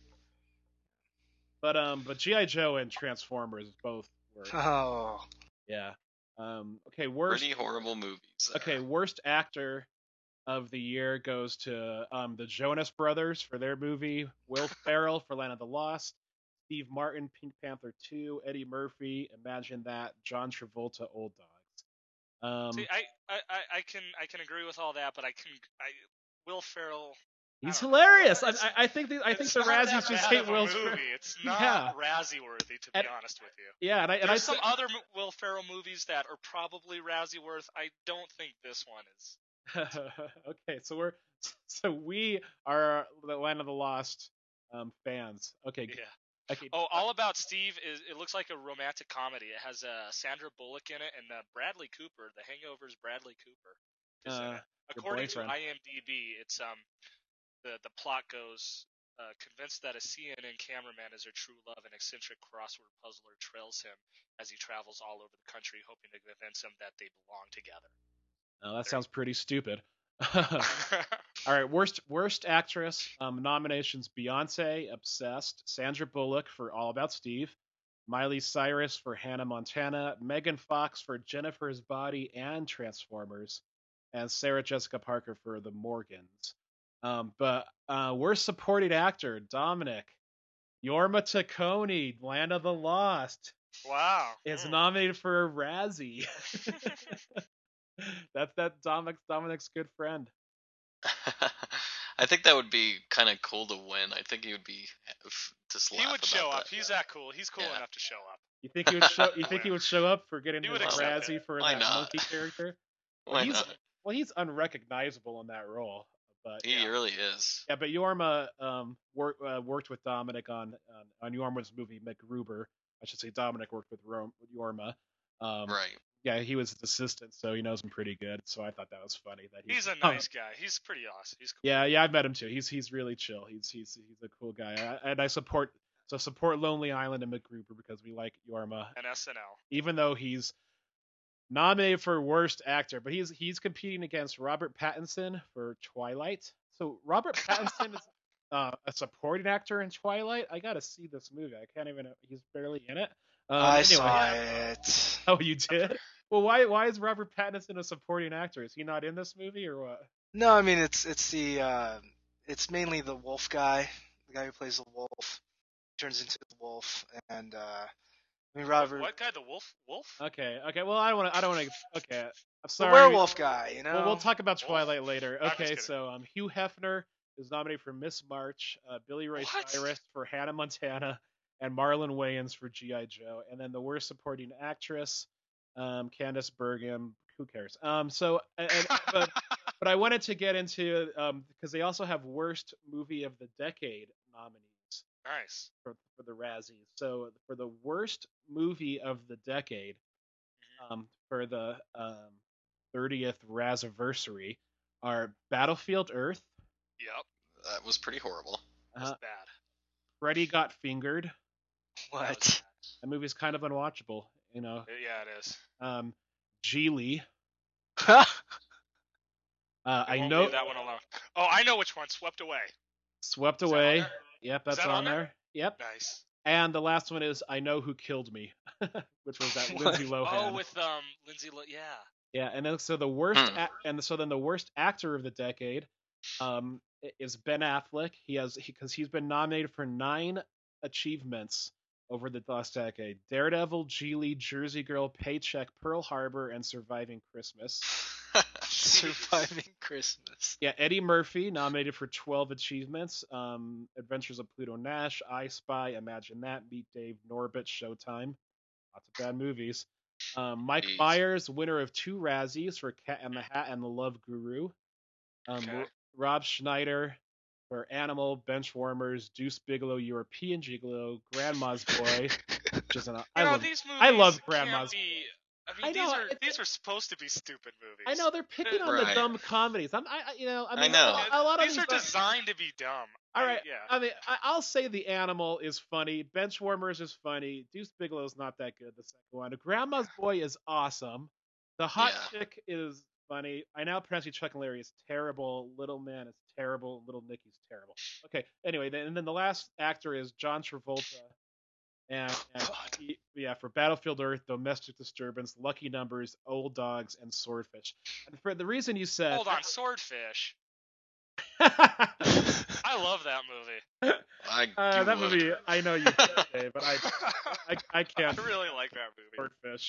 But um, but G I. Joe and Transformers both were. Oh, Yeah. Um. Okay. Worst. Pretty horrible movies. there. Okay. Worst actor of the year goes to um the Jonas Brothers for their movie. Will Ferrell for Land of the Lost. Steve Martin, Pink Panther two. Eddie Murphy, Imagine That. John Travolta, Old Dogs. Um. See, I, I, I- I can I can agree with all that, but I can I Will Ferrell He's I don't know. hilarious. I, It's- I I think the, I think it's the not Razzies that just bad hate of a Will movie. Ferrell. It's not Yeah. Razzie worthy, to be And- honest with you. Yeah, and I and I There's some th- other M- Will Ferrell movies that are probably Razzie worth. I don't think this one is. okay, so we're so we are the Land of the Lost um, fans. Okay, g- Yeah. okay. Oh, All About Steve is. It looks like a romantic comedy. It has uh, Sandra Bullock in it and uh, Bradley Cooper. The Hangover's Bradley Cooper. Is in Uh, it. your According to boyfriend. IMDb, it's um the the plot goes. Uh, convinced that a C N N cameraman is her true love, an eccentric crossword puzzler trails him as he travels all over the country, hoping to convince him that they belong together. Oh, that sounds pretty stupid. All right, worst worst actress um, nominations: Beyonce, Obsessed; Sandra Bullock for All About Steve; Miley Cyrus for Hannah Montana; Megan Fox for Jennifer's Body and Transformers; and Sarah Jessica Parker for The Morgans. Um, but uh, worst supporting actor: Dominic. Yorma Taccone, Land of the Lost, Wow. is Hmm. nominated for a Razzie. That's that Dominic's Dominic's good friend. I think that would be kind of cool to win. I think he would be f- just laugh He would about show that. up. He's that cool. He's cool Yeah. enough to show up. You think he would show? You think he would show up for getting He his would accept Razzie it. for Why that not? monkey character? Why well, he's not? well, he's unrecognizable in that role. But He yeah, really is. yeah but Yorma um work, uh, worked with Dominic on on, on Yorma's movie MacGruber. I should say Dominic worked with Ro- Yorma. Um, Right. Yeah, he was his assistant, so he knows him pretty good. So I thought that was funny that He's a oh, nice guy. He's pretty awesome. He's cool. Yeah, yeah, I've met him too. He's he's really chill. He's he's he's a cool guy, I, and I support so support Lonely Island and MacGruber because we like Yorma, And S N L. even though he's nominated for worst actor, but he's he's competing against Robert Pattinson for Twilight. So Robert Pattinson is uh, a supporting actor in Twilight. I gotta see this movie. I can't even. He's barely in it. Um, I anyway. saw it. Oh, you did? Well, why why is Robert Pattinson a supporting actor? Is he not in this movie or what? No, I mean it's it's the uh, it's mainly the wolf guy, the guy who plays the wolf, turns into the wolf, and uh, I mean Robert, What guy? The wolf? Wolf? Okay, okay. Well, I don't want to. I don't want to. Okay, I'm the sorry. werewolf guy, you know. Well, we'll talk about Wolf? Twilight later. I'm just Okay, kidding. so um, Hugh Hefner is nominated for Miss March, uh, Billy Ray What? Cyrus for Hannah Montana, and Marlon Wayans for G I. Joe. And then the worst supporting actress, um, Candice Bergen. Who cares? Um, so and, and but but I wanted to get into um because they also have worst movie of the decade nominees Nice. for, for the Razzies. So for the worst movie of the decade, um, for the um, thirtieth Razziversary, are Battlefield Earth, Yep. That was pretty horrible. That's uh, bad. Freddy Got Fingered. That was What? bad. That movie's kind of unwatchable, you know. Yeah, it is. Um, Geely. We Uh, I won't know. leave that one alone. Oh, I know which one. Swept Away. Swept Is that on Away. there? Yep, Is that's that on on there? there. Yep. Nice. And the last one is I Know Who Killed Me, which was that What? Lindsay Lohan. Oh, with um Lindsay. Lo- yeah. Yeah, and then so the worst, Hmm. a- and so then the worst actor of the decade, um, i- is Ben Affleck. He has because he, has been nominated for nine achievements over the last decade: Daredevil, Geely, Jersey Girl, Paycheck, Pearl Harbor, and Surviving Christmas. Surviving Christmas. Yeah, Eddie Murphy nominated for twelve achievements: um, Adventures of Pluto Nash, I Spy, Imagine That, Meet Dave, Norbit, Showtime. Lots of bad movies. Um, Mike Jeez. Myers, winner of two Razzies for Cat in the Hat and The Love Guru. Um, Okay. R- Rob Schneider for Animal, Benchwarmers, Deuce Bigelow, European Gigolo, Grandma's Boy, which is an You I know, love. these movies I love can't Grandma's be. I mean, I these know, are it's- these are supposed to be stupid movies. I know they're picking on the Right. dumb comedies. I'm, I, I- you know, I I mean, know. A, a lot of these these are designed to be dumb. All I- right. yeah. I mean, I, I'll say the Animal is funny. Benchwarmers is funny. Deuce Bigelow's not that good. The second one. Grandma's Boy is awesome. The Hot Yeah. Chick is funny. I now pronounce you Chuck and Larry is terrible. Little Man is terrible. Little Nicky's terrible. Okay. Anyway, then and then the last actor is John Travolta, and, and God. he, yeah, for Battlefield Earth, Domestic Disturbance, Lucky Numbers, Old Dogs, and Swordfish. And for the reason you said, Hold on, Swordfish. uh, I love that movie. I that do movie, I know you did, Dave, but I, I, I I can't. really like that movie. Swordfish.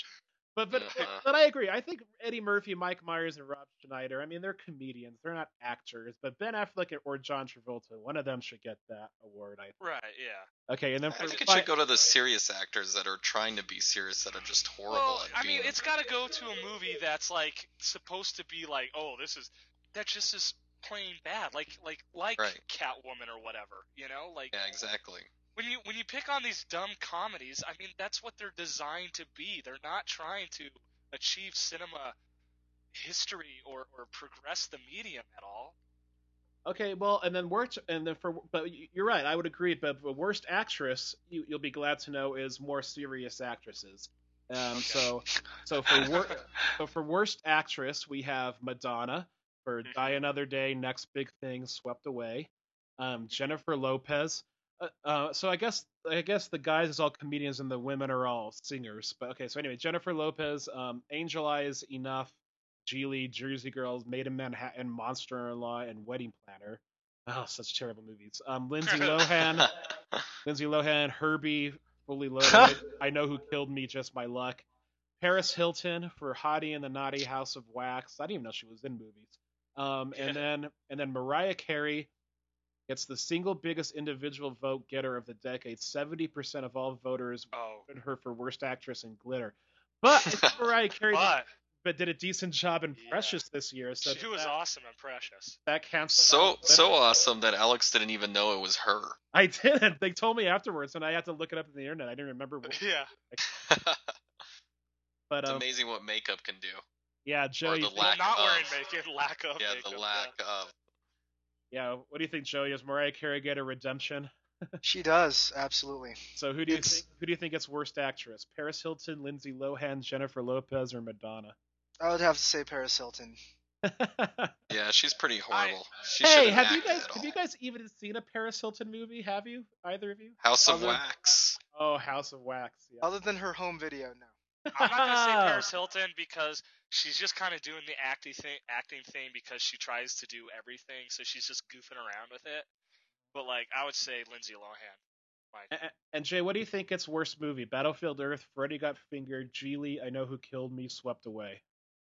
But but Uh-huh. but I agree. I think Eddie Murphy, Mike Myers, and Rob Schneider. I mean, they're comedians. They're not actors. But Ben Affleck or John Travolta, one of them should get that award. I think. Right, yeah. Okay, and then I for think it fi- should go to the serious actors that are trying to be serious that are just horrible Well, at I mean, being. it's got to go to a movie that's like supposed to be like, oh, this is that just is plain bad, like like like Right. Catwoman or whatever, you know, like Yeah, exactly. when you when you pick on these dumb comedies, I mean, that's what they're designed to be. They're not trying to achieve cinema history or or progress the medium at all. okay, well, and then worst, and then for but y- you're right. I would agree. But for worst actress, you, you'll be glad to know is more serious actresses. Um, so so for wor- so for worst actress, we have Madonna for Mhm. Die Another Day, Next Big Thing, Swept Away. Um, Jennifer Lopez. Uh, uh, so I guess I guess the guys is all comedians and the women are all singers. But okay, so anyway, Jennifer Lopez, um, Angel Eyes, Enough, Geely, Jersey Girls, Made in Manhattan, Monster-in-Law, and Wedding Planner. Oh, such terrible movies. Um, Lindsay Lohan, Lindsay Lohan, Herbie, Fully Loaded. I Know Who Killed Me, Just My Luck. Paris Hilton for Hottie and the Naughty House of Wax. I didn't even know she was in movies. Um, and Yeah. then and then Mariah Carey gets the single biggest individual vote getter of the decade. seventy percent of all voters Oh, voted her for worst actress in Glitter. But I think Mariah Carey did, but but did a decent job in Yeah. Precious this year. So she was that, awesome and precious. that canceled so out Glitter. so awesome that Alex didn't even know it was her. I didn't. They told me afterwards, and I had to look it up on the internet. I didn't remember. What, Yeah. It's but um, amazing what makeup can do. yeah, Joe. Or You the think, lack Not wearing of. makeup, lack of Yeah, makeup. the lack of. yeah. What do you think, Joey? Does Mariah Carey get a redemption? She does, absolutely. So who do you It's- think? Who do you think gets worst actress? Paris Hilton, Lindsay Lohan, Jennifer Lopez, or Madonna? I would have to say Paris Hilton. Yeah, she's pretty horrible. She hey, shouldn't have you act guys at have all. you guys even seen a Paris Hilton movie? Have you? Either of you? House of Other- Wax. Oh, House of Wax. Yeah. Other than her home video, no. I'm not gonna say Paris Hilton because she's just kind of doing the acting thing, acting thing because she tries to do everything, so she's just goofing around with it. But like, I would say Lindsay Lohan. Like, A- And Jay, what do you think gets worst movie? Battlefield Earth, Freddy Got Fingered, Geely, I Know Who Killed Me, Swept Away.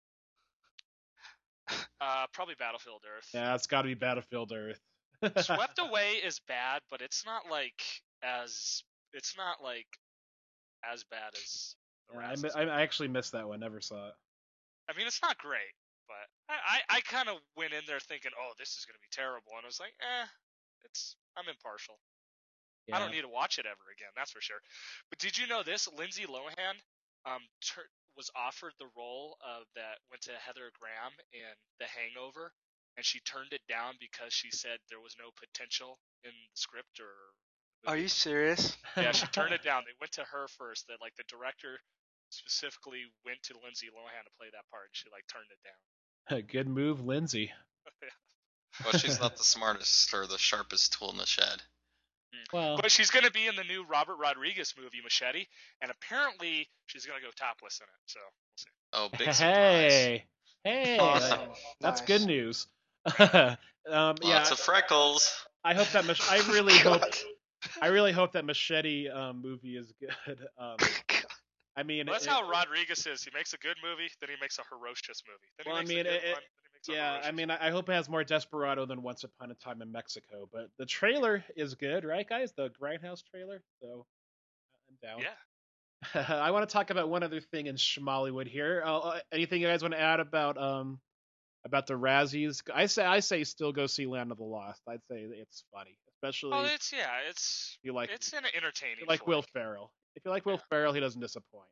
uh, probably Battlefield Earth. Yeah, it's got to be Battlefield Earth. Swept Away is bad, but it's not like as it's not like as bad as the Yeah, I, rest. mi- I I actually missed that one. Never saw it. I mean, it's not great, but I, I, I kind of went in there thinking, oh, this is gonna be terrible, and I was like, eh, it's I'm impartial. Yeah. I don't need to watch it ever again, that's for sure. But did you know this? Lindsay Lohan um tur- was offered the role of that went to Heather Graham in The Hangover, and she turned it down because she said there was no potential in the script or. Are you serious? Yeah, she turned it down. They went to her first. That like the director specifically went to Lindsay Lohan to play that part, and she like turned it down. Good move, Lindsay. Well, she's not the smartest or the sharpest tool in the shed. Well, But she's gonna be in the new Robert Rodriguez movie Machete, and apparently she's gonna go topless in it. So we'll see. Oh, big surprise. hey, hey, Awesome. that's Nice. good news. um, yeah, Lots of freckles. I hope that mach- I really hope I really hope that Machete um, movie is good. Um, I mean, Well, that's it- how Rodriguez is. He makes a good movie, then he makes a ferocious movie. Then he Well, I makes a mean, good it- one, then he makes a yeah, I ferocious mean, I I hope it has more Desperado than Once Upon a Time in Mexico. But the trailer is good, right, guys? The Grindhouse trailer. So I'm down. Yeah. I want to talk about one other thing in Schmollywood here. Uh, uh, anything you guys want to add about um about the Razzies? I say I say still go see Land of the Lost. I'd say it's funny, especially Oh, if it's yeah, it's you like it's an entertaining. you like Will flick. Ferrell. If you like Will Ferrell, he doesn't disappoint.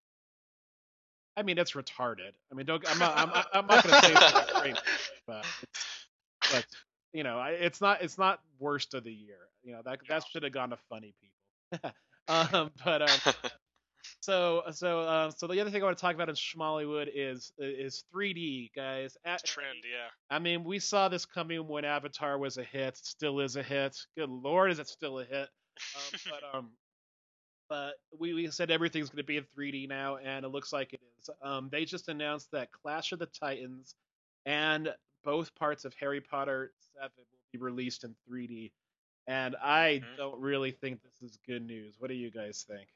I mean, it's retarded. I mean, don't. I'm not. I'm, I'm not going to say it's great, but it's, but you know, I, it's not. It's not worst of the year. You know, that that should have gone to funny people. um, but um, so so uh, so the other thing I want to talk about in Schmollywood is is three D, guys. At, Trend, yeah. I mean, we saw this coming when Avatar was a hit. Still is a hit. Good lord, is it still a hit? Um, but um, but we, we said everything's going to be in three D now, and it looks like it is. Um, they just announced that Clash of the Titans and both parts of Harry Potter seven will be released in three D. And I Mhm. don't really think this is good news. What do you guys think?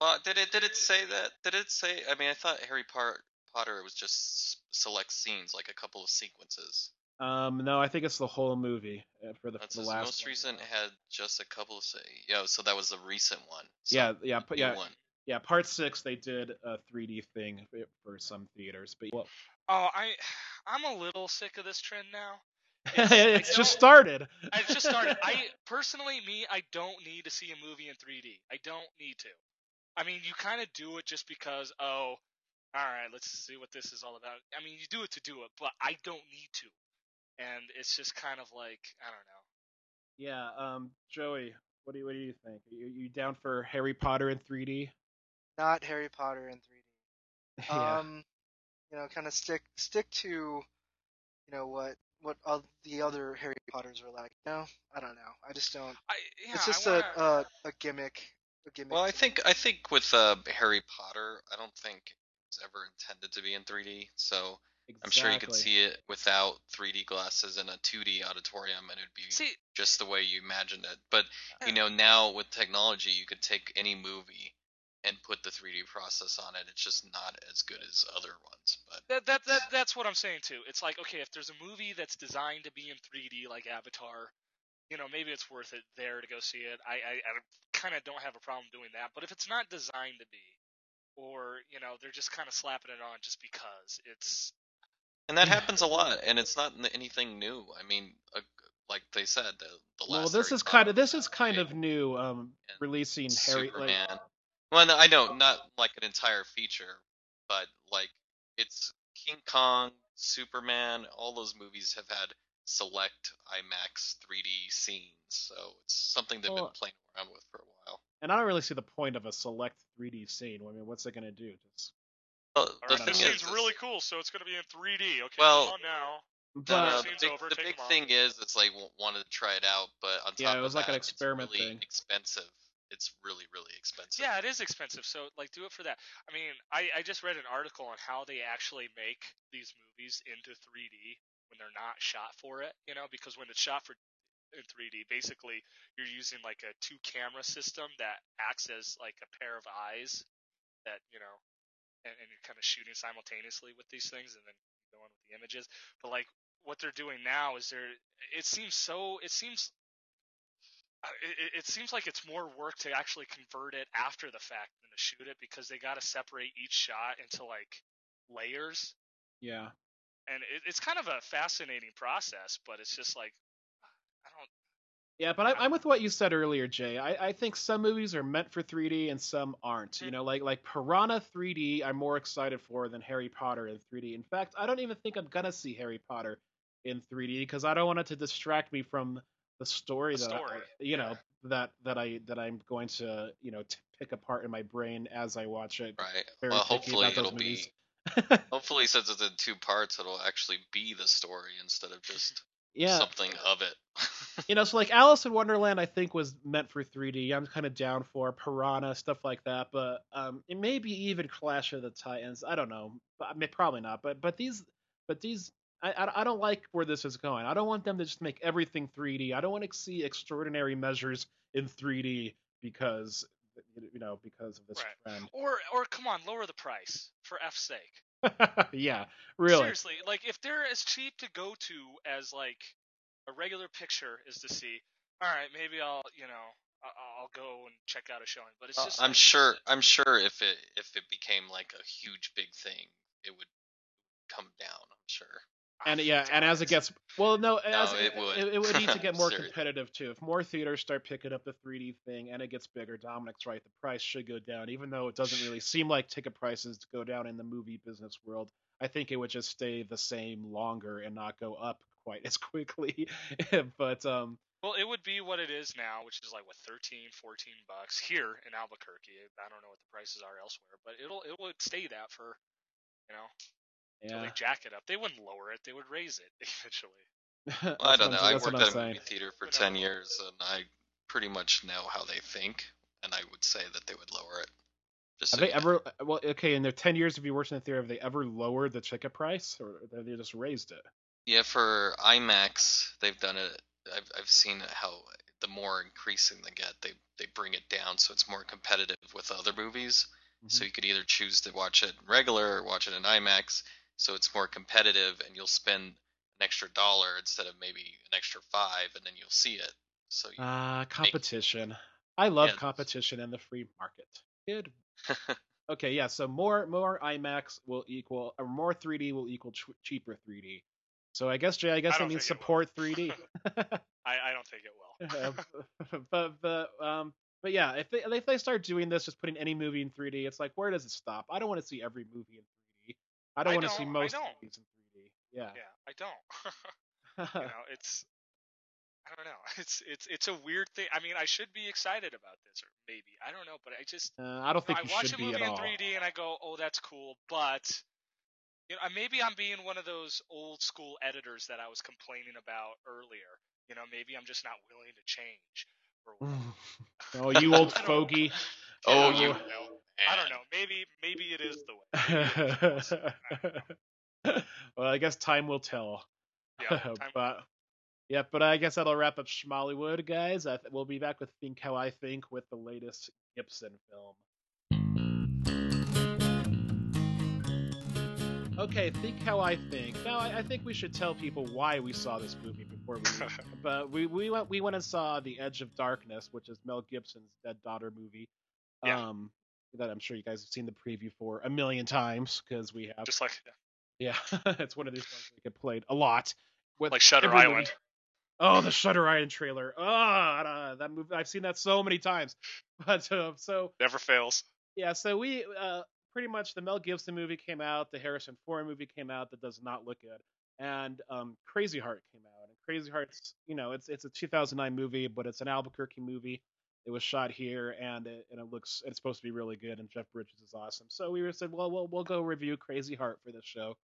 Well, did it did it say that? Did it say? I mean, I thought Harry Potter Potter was just s- select scenes, like a couple of sequences. Um, no, I think it's the whole movie uh, for the for That's the his last most one. recent had just a couple of say. Yeah, so that was the recent one. So Yeah, yeah, the but new yeah, one. yeah. Part six, they did a three D thing for for some theaters, but well, Oh, I I'm a little sick of this trend now. It's I it's just don't started. I've just started. I personally, me, I don't need to see a movie in three D. I don't need to. I mean, you kind of do it just because, oh, all right, let's see what this is all about. I mean, you do it to do it, but I don't need to. And it's just kind of like, I don't know. Yeah, um, Joey, what do you what do you think? Are you, you down for Harry Potter in three D? Not Harry Potter in three D. Yeah. Um, you know, kind of stick stick to you know what what all the other Harry Potters were like. No, I don't know. I just don't. I yeah, It's I just want a to. a, a gimmick, a gimmick Well, I to me. think I think with uh, Harry Potter, I don't think it's ever intended to be in three D. So I'm sure you could Exactly. see it without three D glasses in a two D auditorium, and it'd be See, just the way you imagined it. But uh, you know, now with technology, you could take any movie and put the three D process on it. It's just not as good as other ones. But that, that that that's what I'm saying too. It's like, okay, if there's a movie that's designed to be in three D like Avatar, you know, maybe it's worth it there to go see it. I I, I kind of don't have a problem doing that. But if it's not designed to be, or you know, they're just kind of slapping it on just because it's and that happens a lot, and it's not n- anything new. I mean, uh, like they said, the the Well, last this Harry is Potter kind of was this that is kind way, of new. Um, and releasing Harry like Superman. Well, no, I know, not like an entire feature, but like it's King Kong, Superman, all those movies have had select IMAX three D scenes, so it's something they've been well, playing around with for a while. and I don't really see the point of a select three D scene. I mean, what's it gonna do? Just Well, all the right. I don't thing This know. is, scene's is really cool, so it's gonna be in three D. Okay, come well, on now. no, First no, But the scene's big over. the Take big them off. thing is, is like w- wanted to try it out, but on yeah, it top of was like an that, it's experiment really thing. expensive. It's really, really expensive. Yeah, it is expensive, so like do it for that. I mean, I, I just read an article on how they actually make these movies into three D when they're not shot for it, you know, because when it's shot for in three D, basically you're using like a two camera system that acts as like a pair of eyes that, you know, and, and you're kind of shooting simultaneously with these things and then going with the images. But like what they're doing now is they're it seems so it seems uh, it, it seems like it's more work to actually convert it after the fact than to shoot it because they got to separate each shot into like layers, Yeah. and it, it's kind of a fascinating process. But it's just like I don't. Yeah, but I, I'm with what you said earlier, Jay. I, I think some movies are meant for three D and some aren't. You know, like like Piranha three D, I'm more excited for than Harry Potter in three D. In fact, I don't even think I'm gonna see Harry Potter in three D because I don't want it to distract me from the story The that I, story, you yeah. know that that I that I'm going to you know t- pick apart in my brain as I watch it. Right. Very Well, picky hopefully about those it'll movies. be hopefully since it's in two parts, it'll actually be the story instead of just Yeah, something of it. you know, so like Alice in Wonderland, I think was meant for three D. I'm kind of down for Piranha stuff like that, but um, it may be even Clash of the Titans. I don't know, but I mean, probably not. But but these, but these, I, I I don't like where this is going. I don't want them to just make everything three D. I don't want to see extraordinary measures in three D because you know because of this Right. trend. Or or come on, lower the price for F's sake. Yeah, really. Seriously, like if they're as cheap to go to as like a regular picture is to see, all right, maybe I'll you know I- I'll go and check out a showing. But it's Uh, just I'm like sure I'm sure if it if it became like a huge big thing, it would come down, I'm sure. And I yeah, and doubt as it it. gets well, no, as No, it, it would. it, it would need to get more Seriously. competitive too. If more theaters start picking up the three D thing and it gets bigger, Dominic's right. The price should go down, even though it doesn't really seem like ticket prices to go down in the movie business world. I think it would just stay the same longer and not go up quite as quickly. But um, Well, it would be what it is now, which is like what thirteen, fourteen bucks here in Albuquerque. I don't know what the prices are elsewhere, but it'll it would stay that for you know until yeah, they jack it up. They wouldn't lower it; they would raise it eventually. Well, I that's what don't I'm know. I that's what worked I'm at a saying. movie theater for You never ten know. years, and I pretty much know how they think, and I would say that they would lower it. Just Have so they you know. ever? Well, okay, in their ten years of you worked in the theater, have they ever lowered the ticket price, or have they just raised it? Yeah, for IMAX, they've done it I've I've seen how the more increasing they get, they they bring it down so it's more competitive with other movies. So Mhm. you could either choose to watch it regular or watch it in IMAX, so it's more competitive, and you'll spend an extra dollar instead of maybe an extra five, and then you'll see it. So you Uh, make competition. I yeah. love competition in the free market. Good. Okay, yeah. So more more IMAX will equal, or more three D will equal ch- cheaper three D. So I guess Jay, I I guess that don't means think it will. support three D. I, I don't think it will. Uh, but but um but yeah, if they if they start doing this, just putting any movie in three D, it's like, where does it stop? I don't want to see every movie in three D. I don't I want to see don't. I most don't. movies in three D. Yeah. Yeah, I don't. You know, it's I don't know. It's it's it's a weird thing. I mean, I should be excited about this, or maybe I don't know, but I just uh, I don't you know, think I you watch should a be at movie in all. three D and I go, oh, that's cool, but you know, maybe I'm being one of those old school editors that I was complaining about earlier. You know, maybe I'm just not willing to change or Oh, you old I don't know. fogey. Oh, Yeah, Oh, I you you. don't know. I don't man. know. Maybe maybe it is the way. Maybe it is. We'll see. I don't know. Well, I guess time will tell. Yeah, time will But tell. yeah, but I guess that'll wrap up Schmollywood, guys. I th- we'll be back with Think How I Think with the latest Gibson film. Okay, Think How I Think. Now, I, I think we should tell people why we saw this movie before we. But we we went we went and saw The Edge of Darkness, which is Mel Gibson's Dead Daughter movie. Yeah, Um, that I'm sure you guys have seen the preview for a million times because we have. just like Yeah, it's one of these ones that get played a lot with like Shutter every movie. Island. Oh, the Shutter Island trailer. Oh, that movie. I've seen that so many times. But uh, so Never fails. yeah, so we uh, pretty much the Mel Gibson movie came out, the Harrison Ford movie came out that does not look good, and um, Crazy Heart came out. And Crazy Heart's, you know, it's it's a two thousand nine movie, but it's an Albuquerque movie. It was shot here, and it, and it looks it's supposed to be really good, and Jeff Bridges is awesome. So we were said, well, we'll we'll go review Crazy Heart for this show.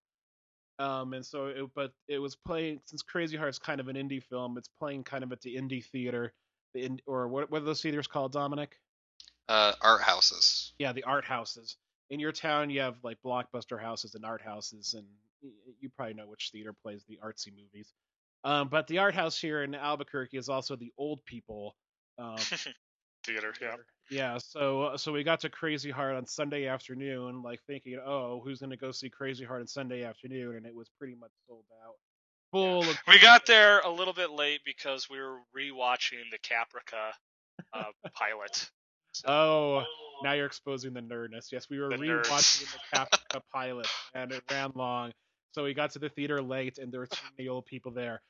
Um, and so, it, but it was playing since Crazy Heart's kind of an indie film. It's playing kind of at the indie theater, the in, or what what are those theaters called, Dominic? Uh, art houses. Yeah, the art houses. In your town, you have like blockbuster houses and art houses, and you probably know which theater plays the artsy movies. Um, but the art house here in Albuquerque is also the old people um, Theater. Yeah. theater. Yeah, so so we got to Crazy Heart on Sunday afternoon, like thinking, oh, who's gonna go see Crazy Heart on Sunday afternoon? And it was pretty much sold out, Yeah. full of. We got there a little bit late because we were rewatching the Caprica uh, pilot. So, Oh, now you're exposing the nerdness. Yes, we were the rewatching nerds. the Caprica pilot, and it ran long, so we got to the theater late, and there were too many old people there.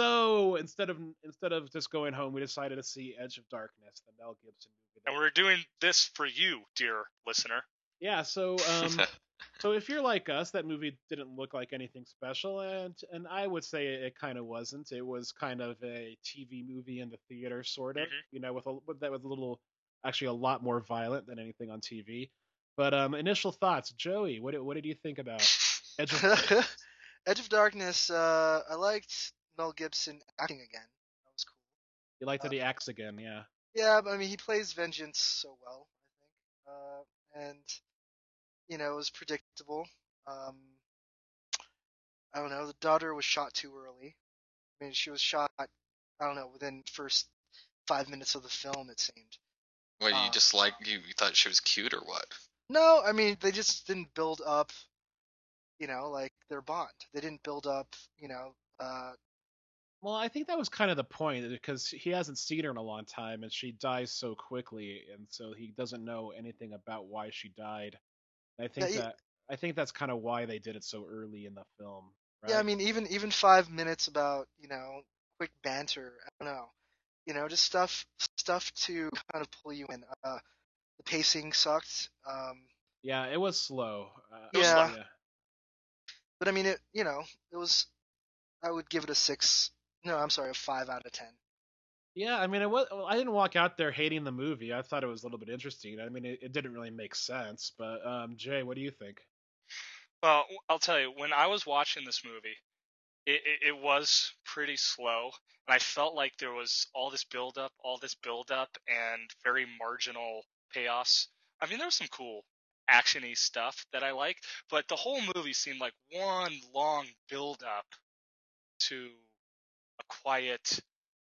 So instead of instead of just going home, we decided to see Edge of Darkness, the Mel Gibson movie. And That, we're doing this for you, dear listener. yeah, so um, so if you're like us, that movie didn't look like anything special, and and I would say it kind of wasn't. It was kind of a T V movie in the theater, sort of, Hmm. you know, with a with that was a little, actually a lot more violent than anything on T V. But um, initial thoughts, Joey, what did, what did you think about Edge of Darkness? Edge of Darkness. Uh, I liked Mel Gibson acting again. That was cool. You liked Uh, the axe again, yeah. yeah, but I mean, he plays Vengeance so well, I think. Uh, and you know, it was predictable. Um, I don't know. The daughter was shot too early. I mean, she was shot. I don't know, within first five minutes of the film, it seemed. What, you Uh, just like you, you thought she was cute or what? no, I mean, they just didn't build up, you know, like their bond. They didn't build up, you know, uh, Well, I think that was kind of the point because he hasn't seen her in a long time, and she dies so quickly, and so he doesn't know anything about why she died. I yeah, think e- that I think that's kind of why they did it so early in the film, yeah. I right? mean, even even five minutes about, you know, quick banter. I don't know, you know, just stuff stuff to kind of pull you in. Uh, the pacing sucked. Um, Yeah, it was slow. It was Uh, slow. yeah, yeah, but I mean, it, you know, it was. I would give it a six. No, I'm sorry, a five out of ten. yeah. I mean, it was. Well, I didn't walk out there hating the movie. I thought it was a little bit interesting. I mean, it, it didn't really make sense. But um, Jay, what do you think? Well, I'll tell you, when I was watching this movie, it, it, it was pretty slow, and I felt like there was all this buildup, all this buildup, and very marginal payoffs. I mean, there was some cool actiony stuff that I liked, but the whole movie seemed like one long buildup to a quiet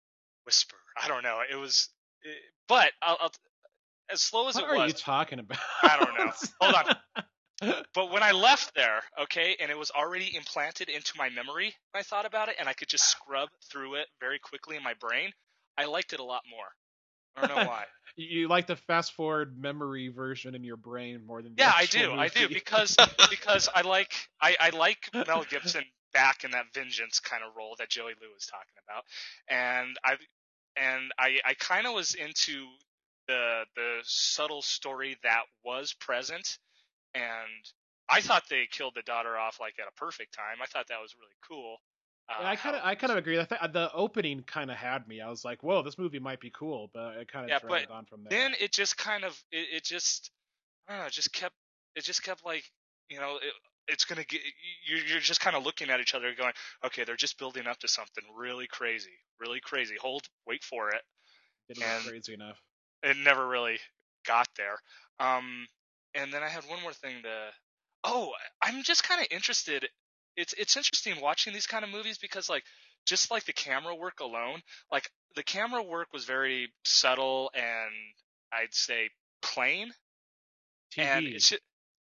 whisper. I don't know. It was, it, but I'll, I'll, as slow as What it are was, you talking about? I don't know. Hold on. But when I left there, okay, and it was already implanted into my memory, I thought about it, and I could just scrub through it very quickly in my brain. I liked it a lot more. I don't know why. You like the fast forward memory version in your brain more than the Yeah, I actual do. I do movie. because because I like I, I like Mel Gibson back in that vengeance kind of role that Joey Lou was talking about, and I and I I kind of was into the the subtle story that was present, and I thought they killed the daughter off like at a perfect time. I thought that was really cool. Uh, Yeah, I kind of, how I kind of agree. I think the opening kind of had me. I was like, "Whoa, this movie might be cool," but it kind of yeah, but dragged on from there. then it just kind of it, it just I don't know, it just kept it just kept like you know it, it's gonna get you're you're just kind of looking at each other going, okay, they're just building up to something really crazy, really crazy. Hold, wait for it, Didn't and get crazy enough. it never really got there. Um, and then I had one more thing to. Oh, I'm just kind of interested. It's it's interesting watching these kind of movies because like just like the camera work alone, like the camera work was very subtle and I'd say plain, and T V. it's ju-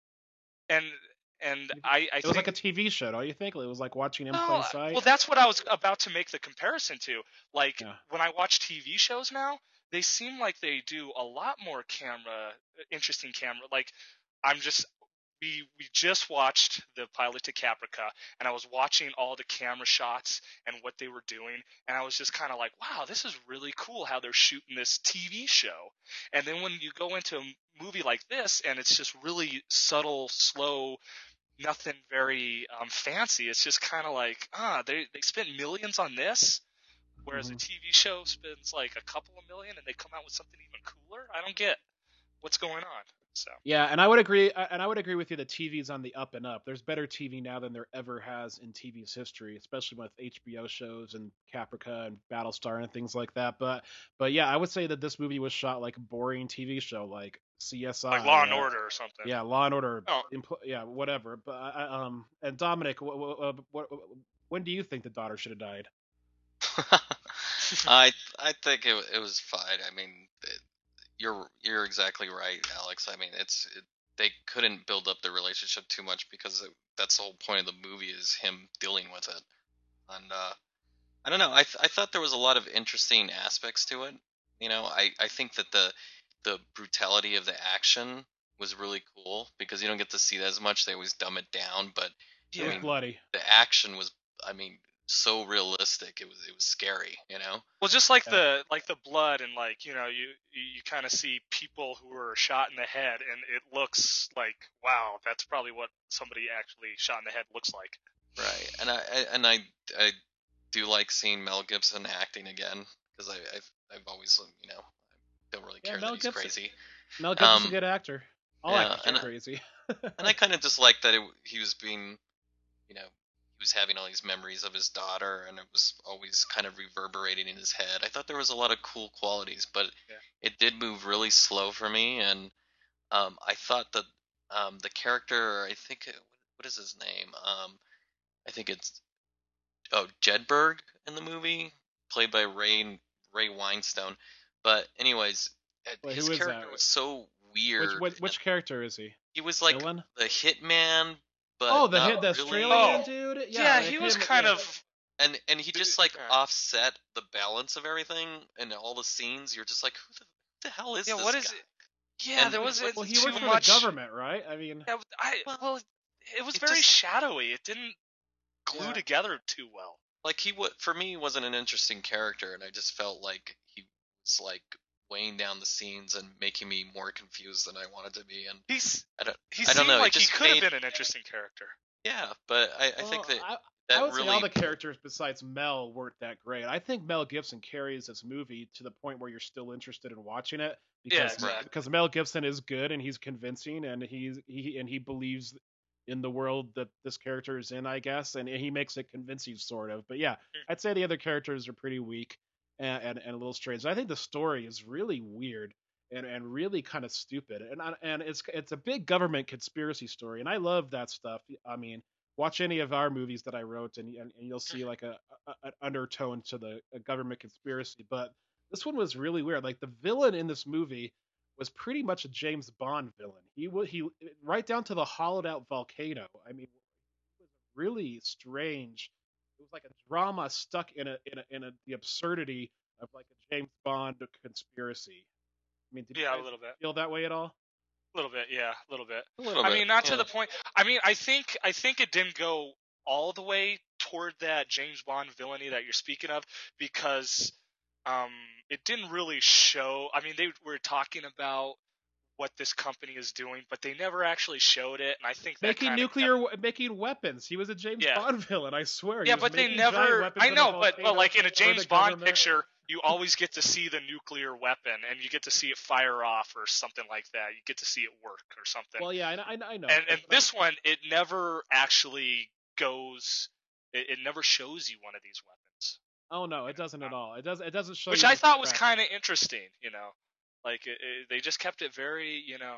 and and I I It was like think a T V show, don't you think? It was like watching in no, plain sight. well that's what I was about to make the comparison to. Like Yeah. when I watch T V shows now, they seem like they do a lot more camera, interesting camera. Like I'm just we we just watched the pilot to Caprica, and I was watching all the camera shots and what they were doing, and I was just kind of like, wow, this is really cool how they're shooting this T V show. And then when you go into a movie like this, and it's just really subtle, slow, nothing very um, fancy. It's just kind of like, ah, they they spent millions on this, whereas Mhm. a T V show spends like a couple of million, and they come out with something even cooler. I don't get what's going on. So Yeah, and I would agree. And I would agree with you. The T V's on the up and up. There's better T V now than there ever has in T V's history, especially with H B O shows and Caprica and Battlestar and things like that. But, but yeah, I would say that this movie was shot like a boring T V show, like C S I. like Law and uh, Order or something. Yeah, Law and Order. Oh, Impl- yeah, whatever. But I- I- um, and Dominic, wh- wh- what, when do you think the daughter should have died? I I think it it was fine. I mean, it, you're you're exactly right, Alex. I mean, it's it, they couldn't build up the relationship too much because it, that's the whole point of the movie is him dealing with it. And uh, I don't know. I th- I thought there was a lot of interesting aspects to it. You know, I I think that the the brutality of the action was really cool because you don't get to see that as much. They always dumb it down, but It yeah. was mean, bloody. the action was, I mean, so realistic. It was it was scary. You know. Well, just like Yeah. the like the blood and like you know you you kind of see people who were shot in the head, and it looks like wow, that's probably what somebody actually shot in the head looks like. Right, and I, I and I I do like seeing Mel Gibson acting again because I I've, I've always you know I don't really Yeah, care Mel that he's Gibson. crazy, Mel Gibson's Um, a good actor. All yeah, actors and are I- crazy. and I kind of just liked that it, he was being, you know, he was having all these memories of his daughter, and it was always kind of reverberating in his head. I thought there was a lot of cool qualities, but Yeah. it did move really slow for me, and um, I thought that um, the character, I think, it, what is his name? Um, I think it's oh Jedburgh in the movie, played by Ray Ray Winestone. But anyways, uh, Wait, his who is character that? was so which weird. which, which character is he? He was like Villain? the hitman, but Oh, the not hit, the really. Australian Oh, dude. Yeah, Yeah, like he was him- kind yeah. of And and he just like Yeah. offset the balance of everything and all the scenes. You're just like, who the, who the hell is yeah. this What is guy? it? Yeah, And there it was was it Well, he too worked for much. the government, right? I mean, Yeah, I Well, well, it was it very just- shadowy. It didn't glue Yeah. together too well. Like he would for me wasn't an interesting character, and I just felt like he was like weighing down the scenes and making me more confused than I wanted to be. And He's I don't, he I don't seemed know. like it he just could have made, been an interesting character. yeah, but I, I think well, that I, that I would really say all the characters besides Mel weren't that great. I think Mel Gibson carries this movie to the point where you're still interested in watching it because Yeah, exactly. because Mel Gibson is good and he's convincing and he's he and he believes in the world that this character is in, I guess, and he makes it convincing sort of. But yeah, I'd say the other characters are pretty weak and and, and a little strange. I think the story is really weird and, and really kind of stupid. And I, and it's it's a big government conspiracy story, and I love that stuff. I mean, watch any of our movies that I wrote, and and, and you'll see like a, a an undertone to the a government conspiracy. But this one was really weird. Like the villain in this movie was pretty much a James Bond villain. He was he right down to the hollowed out volcano. I mean, it was really strange. It was like a drama stuck in a in a in a the absurdity of like a James Bond conspiracy. I mean, did you Yeah, a guys little bit. feel that way at all? A little bit, yeah, a little bit. A little I bit. mean, not to yeah. the point. I mean, I think I think it didn't go all the way toward that James Bond villainy that you're speaking of, because um, it didn't really show. I mean, they were talking about what this company is doing, but they never actually showed it, and I think that Making kind of nuclear, we- making weapons. He was a James Yeah. Bond villain. I swear. He Yeah, was but they making giant never. weapons I in a know, but but volcano like in a for the James Bond government. picture, you always get to see the nuclear weapon, and you get to see it fire off or something like that. You get to see it work or something. Well, yeah, I, I, I know. and and but- this one, it never actually goes. It, it never shows you one of these weapons, Oh no, it doesn't at all. It does. It doesn't show. which you I the thought was crack. kind of interesting. You know, like it, it, they just kept it very, you know.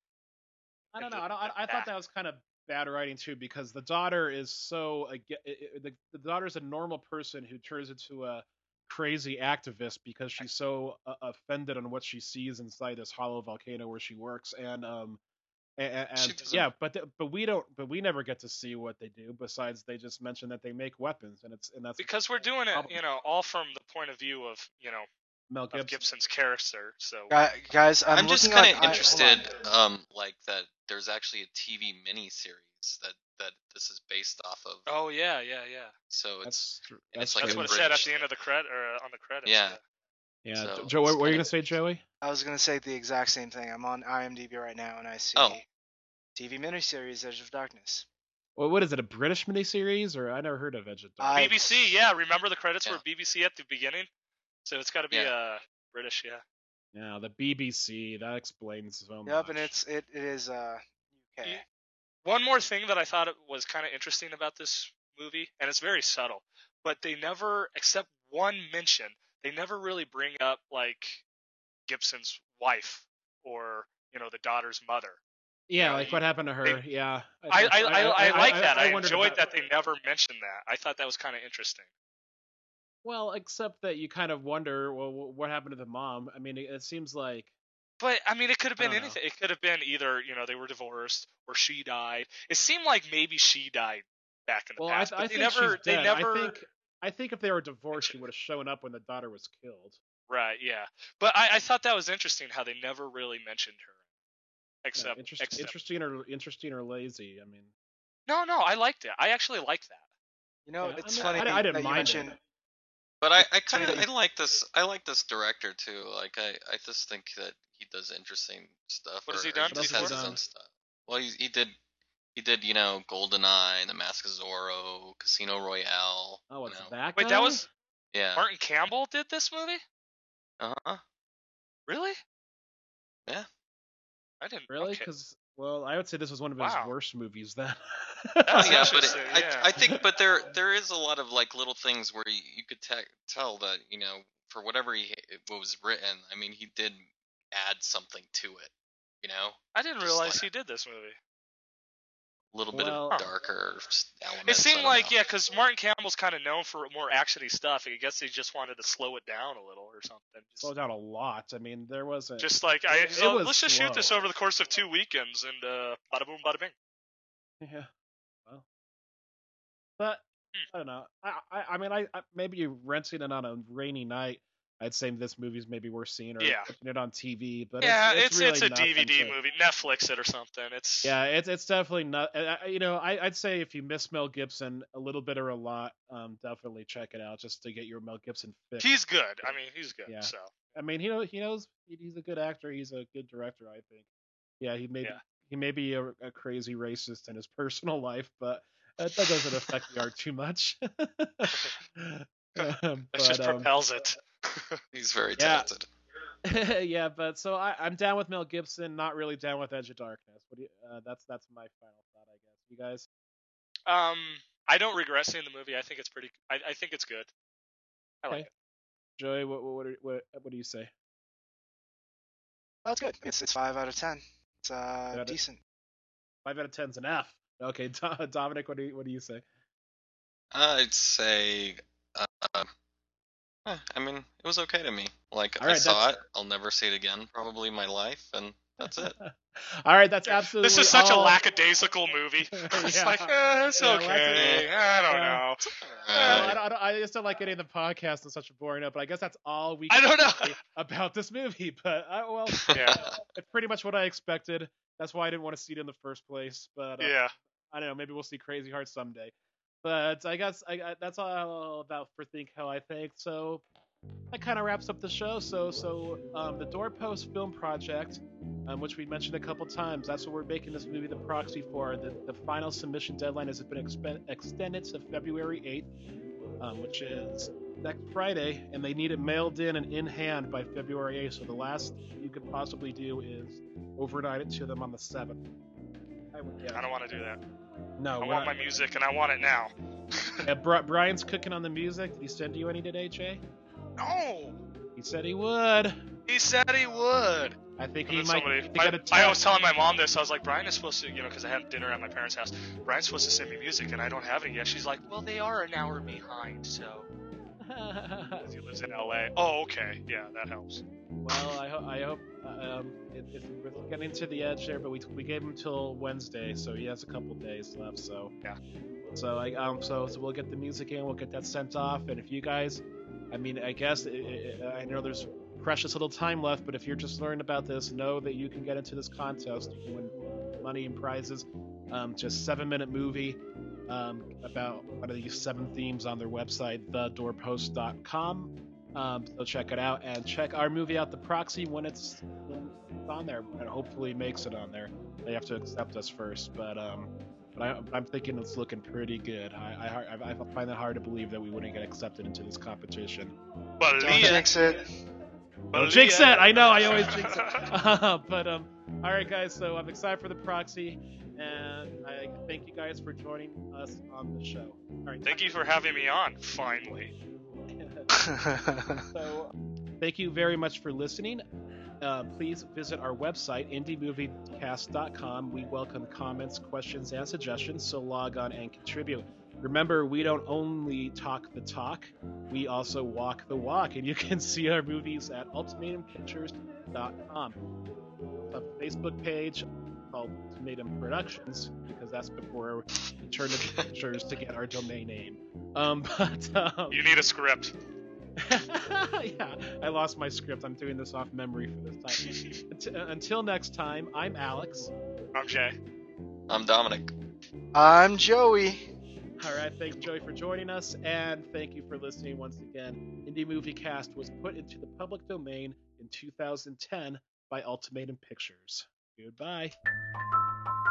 I don't in know. the- I, don't, I, the I thought back. that was kind of bad writing too, because the daughter is so ag- it- it- the, the daughter's a normal person who turns into a crazy activist because she's so uh, offended on what she sees inside this hollow volcano where she works, and um and, She and doesn't- yeah, but the, but we don't but we never get to see what they do besides they just mention that they make weapons, and it's and that's Because we're doing it, problem. you know, all from the point of view of, you know, Mel of Gibson. Gibson's character. So Gu- Guys, I'm, I'm, just looking kind on- of I- hold interested, on. um, like that. There's actually a T V miniseries that that this is based off of. oh yeah, yeah, yeah. So it's That's tr- and it's that's like That's a what it true. said at British the end of the credit or uh, on the credits. Yeah. Yeah, So Joe, what it's were you kinda- gonna say, Joey? I was gonna say the exact same thing. I'm on IMDb right now, and I see Oh. T V miniseries Edge of Darkness. Well, what is it? A British miniseries, or I never heard of Edge of Darkness. I- B B C, yeah. Remember the credits Yeah. were B B C at the beginning, so it's got to be Yeah. uh British, yeah. Yeah, the B B C. That explains so much. Yep, and it's it, it is uh U K. Yeah. One more thing that I thought was kind of interesting about this movie, and it's very subtle, but they never, except one mention, they never really bring up like Gibson's wife or you know the daughter's mother. yeah, know, like you- what happened to her. they- yeah, I I, I, I, like that. I, wondered enjoyed about- that they never mentioned that. I thought that was kind of interesting. Well, except that you kind of wonder, well, wh- what happened to the mom? I mean, it, it seems like But I mean, it could have I been don't know. anything. It could have been either you know they were divorced or she died. It seemed like maybe she died back in the well, I, past. I but they think never. she's They dead. never. I think I think if they were divorced, she would have shown up when the daughter was killed. Right. Yeah. But I, I thought that was interesting how they never really mentioned her. Yeah, Except, interest, except interesting or interesting or lazy. I mean, no, no, I liked it. I actually liked that. You know, Yeah, I it's mean, funny I- I didn't that you mind it. mentioned. But I, I It's kind of funny I that like this. I like this director too. Like I, I just think that he does interesting stuff. What has or- he or done He just before? has his own stuff. Well, he, he did. He did, you know, GoldenEye, The Mask of Zorro, Casino Royale. oh, you it's know. that Wait, guy? that was Yeah. Martin Campbell did this movie? Uh huh. Really? Yeah. I didn't. really Okay. because well, I would say this was one of his Wow. worst movies. Then. That's Oh, yeah, but it, interesting, I, yeah. I think, but there there is a lot of like little things where you, you could te- tell that you know for whatever he what was written. I mean, he did add something to it. You know, I didn't just realize like- he did this movie. a little bit Well- of darker s- elements. It I seemed don't like know. yeah, because Martin Campbell's kind of known for more actiony stuff. I guess they just wanted to slow it down a little or something. Just, Slowed down a lot. I mean, there wasn't. just like I, It- it so was let's just shoot this slow. over the course of two weekends and uh, bada boom, bada bing. Yeah. Well. But Hmm. I don't know. I I, I mean, I, I maybe you're renting it on a rainy night. I'd say this movie's maybe worth seeing or Yeah. watching it on T V. But Yeah, it's it's really it's a nothing D V D to- movie, Netflix it or something. It's Yeah, it's it's definitely not. uh, uh, You know, I, I'd say if you miss Mel Gibson a little bit or a lot, um, definitely check it out just to get your Mel Gibson fix. he's good. I mean, he's good. Yeah. So I mean, he know he knows he- he's a good actor. He's a good director, I think. Yeah, he may be, Yeah. he may be a, a crazy racist in his personal life, but that, that doesn't affect the art too much. Um, that but, just um, propels it. He's very Yeah. talented. yeah, but so I, I'm down with Mel Gibson, not really down with Edge of Darkness. What do you, uh, that's that's my final thought, I guess. You guys? Um, I don't regret seeing the movie. I think it's pretty. I, I think it's good. I like Okay. Joey, what what what, what, what do you say? Oh, it's good. It's it's five out of ten. It's uh Got it. decent. Five out of ten's an F. Okay, Do- Dominic, what do you, what do you say? I'd say, uh, eh, I mean, it was okay to me. Like, All I right, that's saw it. I'll never see it again, probably in my life, and that's it. all right. That's This absolutely is such a all. lackadaisical movie. It's Yeah. like, eh, it's Yeah, lots of- okay. I don't yeah. know. Well, I, Alright. don't, I, don't, I just don't like getting the podcast on such a boring note, but I guess that's all we I can don't know. say about this movie. But I, well, Yeah. it's pretty much what I expected. That's why I didn't want to see it in the first place. But uh, Yeah. I don't know. Maybe we'll see Crazy Heart someday. But I guess I, I, that's all about for Think How I Think. So that kind of wraps up the show. So so um, the Doorpost Film Project, um, which we mentioned a couple times, that's what we're making this movie the proxy for. The, the final submission deadline has been expe- extended to February eighth, um, which is next Friday, and they need it mailed in and in hand by February eighth. So the last you could possibly do is overnight it to them on the seventh. I would guess. I don't want to do that. No, I we're want not- my music, and I want it now. Yeah, Bri- Brian's cooking on the music. Did he send you any today, Jay? No. He said he would. He said he would. I think And he then might somebody, he my- got a I tap. was telling my mom this. I was like, Brian is supposed to, you know, because I had dinner at my parents' house. Brian's supposed to send me music, and I don't have it yet. She's like, well, they are an hour behind, so. Because he lives in L A. Oh, okay. Yeah, that helps. Well, I, ho- I hope uh, um, it, it, we're getting to the edge there, but we, we gave him till Wednesday, so he has a couple days left. So Yeah. So I um so, so we'll get the music in, we'll get that sent off, and if you guys, I mean, I guess it, it, I know there's precious little time left, but if you're just learning about this, know that you can get into this contest. You can win money and prizes. Um, just seven minute movie um, about one of these seven themes on their website, the doorpost dot com. Um, so check it out and check our movie out, The Proxy, when it's, when it's on there, and hopefully makes it on there. They have to accept us first, but um, but I, I'm thinking it's looking pretty good. I, I I find it hard to believe that we wouldn't get accepted into this competition. But Don't jinx it. Don't jinx it! I know, I always jinx it. But um, all right, guys. So I'm excited for The Proxy, and I thank you guys for joining us on the show. All right, Thank you for having me on, finally. So, thank you very much for listening. Uh, please visit our website, indie movie cast dot com. We welcome comments, questions, and suggestions, so log on and contribute. Remember, we don't only talk the talk, we also walk the walk, and you can see our movies at ultimatum pictures dot com. A Facebook page called Ultimatum Productions, because that's before we turned to pictures to get our domain name. Um, but um, You need a script. yeah, I lost my script. I'm doing this off memory for this time. Unt- Until next time, I'm Alex. I'm Jay. I'm Dominic. I'm Joey. All right, thanks, Joey, for joining us, and thank you for listening once again. Indie Movie Cast was put into the public domain in two thousand ten by Ultimatum Pictures. Goodbye.